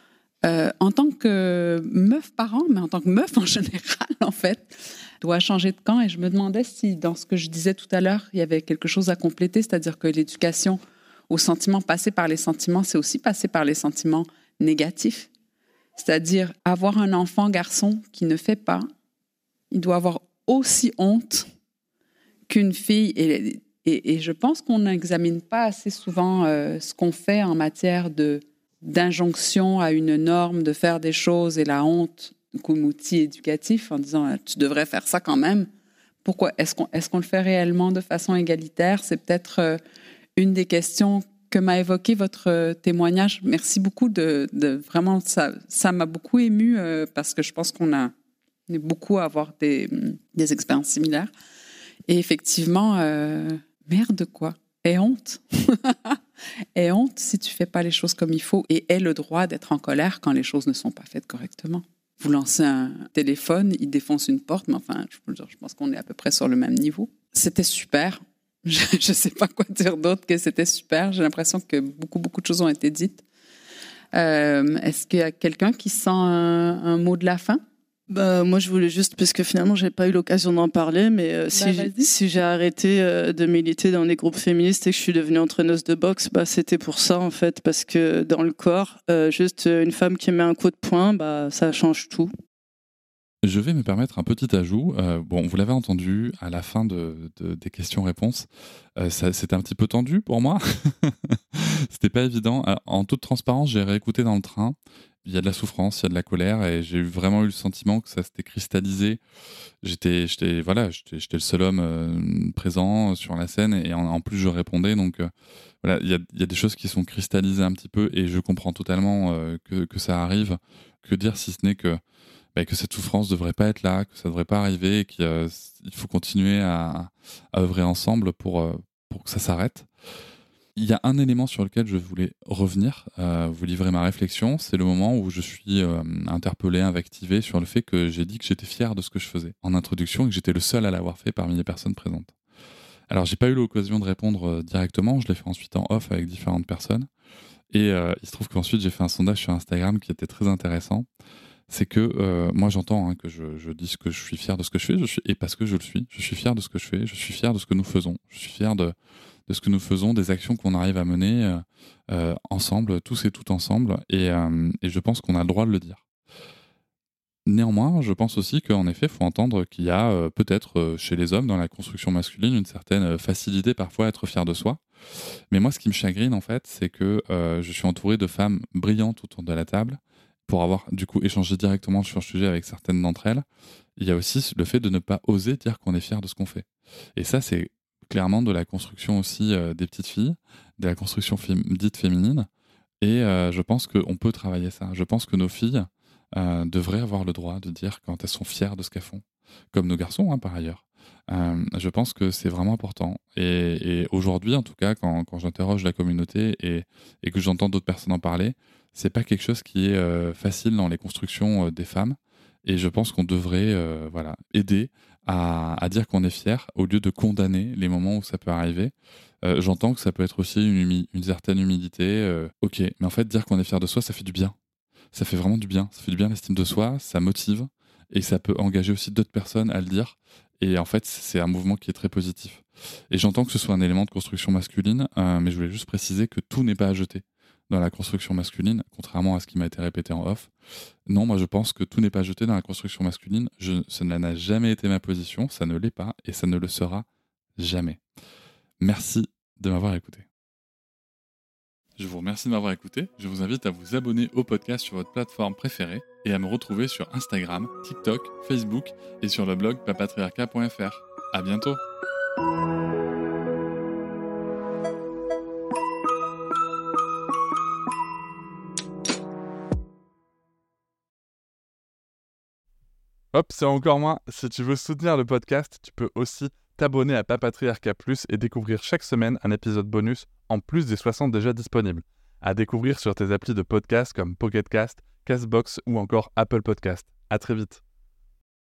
en tant que meuf parent, mais en tant que meuf en général, en fait, doit changer de camp. Et je me demandais si, dans ce que je disais tout à l'heure, il y avait quelque chose à compléter, c'est-à-dire que l'éducation aux sentiments, passer par les sentiments, c'est aussi passer par les sentiments négatifs. C'est-à-dire, avoir un enfant garçon qui ne fait pas, il doit avoir aussi honte qu'une fille. Et je pense qu'on n'examine pas assez souvent ce qu'on fait en matière d'injonction à une norme, de faire des choses, et la honte comme outil éducatif, en disant tu devrais faire ça quand même. Pourquoi est-ce qu'on le fait réellement de façon égalitaire? C'est peut-être une des questions que m'a évoqué votre témoignage. Merci beaucoup de vraiment, ça m'a beaucoup émue, parce que je pense qu'on est beaucoup à avoir des expériences similaires. Et effectivement, merde quoi, et honte. Et honte si tu fais pas les choses comme il faut, et aie le droit d'être en colère quand les choses ne sont pas faites correctement. Vous lancez un téléphone, il défonce une porte, mais enfin, je pense qu'on est à peu près sur le même niveau. C'était super. Je sais pas quoi dire d'autre que c'était super. J'ai l'impression que beaucoup de choses ont été dites. Est-ce qu'il y a quelqu'un qui sent un mot de la fin? Moi, je voulais juste, parce que finalement, j'ai pas eu l'occasion d'en parler, mais si j'ai arrêté de militer dans les groupes féministes et que je suis devenue entraîneuse de boxe, c'était pour ça, en fait, parce que dans le corps, juste une femme qui met un coup de poing, ça change tout. Je vais me permettre un petit ajout. Vous l'avez entendu à la fin des questions-réponses. C'était un petit peu tendu pour moi. C'était pas évident. En toute transparence, j'ai réécouté dans le train. Il y a de la souffrance, il y a de la colère, et j'ai vraiment eu le sentiment que ça s'était cristallisé. J'étais le seul homme présent sur la scène, et en plus je répondais. Donc voilà, il y a des choses qui sont cristallisées un petit peu, et je comprends totalement que ça arrive. Que dire si ce n'est que cette souffrance ne devrait pas être là, que ça ne devrait pas arriver, et qu'il faut continuer à œuvrer ensemble pour que ça s'arrête. Il y a un élément sur lequel je voulais revenir, vous livrer ma réflexion, c'est le moment où je suis interpellé, invectivé sur le fait que j'ai dit que j'étais fier de ce que je faisais en introduction, et que j'étais le seul à l'avoir fait parmi les personnes présentes. Alors, j'ai pas eu l'occasion de répondre directement, je l'ai fait ensuite en off avec différentes personnes, et il se trouve qu'ensuite j'ai fait un sondage sur Instagram qui était très intéressant. C'est que moi j'entends que je dis que je suis fier de ce que je fais, et parce que je le suis. Je suis fier de ce que je fais, je suis fier de ce que nous faisons, je suis fier de ce que nous faisons, des actions qu'on arrive à mener ensemble, tous et toutes ensemble, et je pense qu'on a le droit de le dire. Néanmoins, je pense aussi qu'en effet, il faut entendre qu'il y a peut-être chez les hommes, dans la construction masculine, une certaine facilité parfois à être fier de soi. Mais moi, ce qui me chagrine, en fait, c'est que je suis entouré de femmes brillantes autour de la table, pour avoir du coup échangé directement sur le sujet avec certaines d'entre elles. Il y a aussi le fait de ne pas oser dire qu'on est fier de ce qu'on fait. Et ça, c'est clairement de la construction aussi des petites filles, de la construction dite féminine. Et je pense qu'on peut travailler ça. Je pense que nos filles devraient avoir le droit de dire quand elles sont fières de ce qu'elles font, comme nos garçons, hein, par ailleurs. Je pense que c'est vraiment important. Et aujourd'hui, en tout cas, quand j'interroge la communauté et que j'entends d'autres personnes en parler, c'est pas quelque chose qui est facile dans les constructions des femmes. Et je pense qu'on devrait aider à dire qu'on est fier au lieu de condamner les moments où ça peut arriver. J'entends que ça peut être aussi une certaine humilité. Ok, mais en fait, dire qu'on est fier de soi, ça fait du bien. Ça fait vraiment du bien. Ça fait du bien l'estime de soi, ça motive et ça peut engager aussi d'autres personnes à le dire. Et en fait, c'est un mouvement qui est très positif. Et j'entends que ce soit un élément de construction masculine, mais je voulais juste préciser que tout n'est pas à jeter dans la construction masculine, contrairement à ce qui m'a été répété en off. Non, moi je pense que tout n'est pas jeté dans la construction masculine. Ça n'a jamais été ma position, ça ne l'est pas et ça ne le sera jamais. Merci de m'avoir écouté. Je vous remercie de m'avoir écouté. Je vous invite à vous abonner au podcast sur votre plateforme préférée et à me retrouver sur Instagram, TikTok, Facebook et sur le blog papatriarca.fr. À bientôt. Hop, c'est encore moins. Si tu veux soutenir le podcast, tu peux aussi t'abonner à Papatriarca Plus et découvrir chaque semaine un épisode bonus en plus des 60 déjà disponibles. À découvrir sur tes applis de podcast comme Pocket Cast, Castbox ou encore Apple Podcast. À très vite.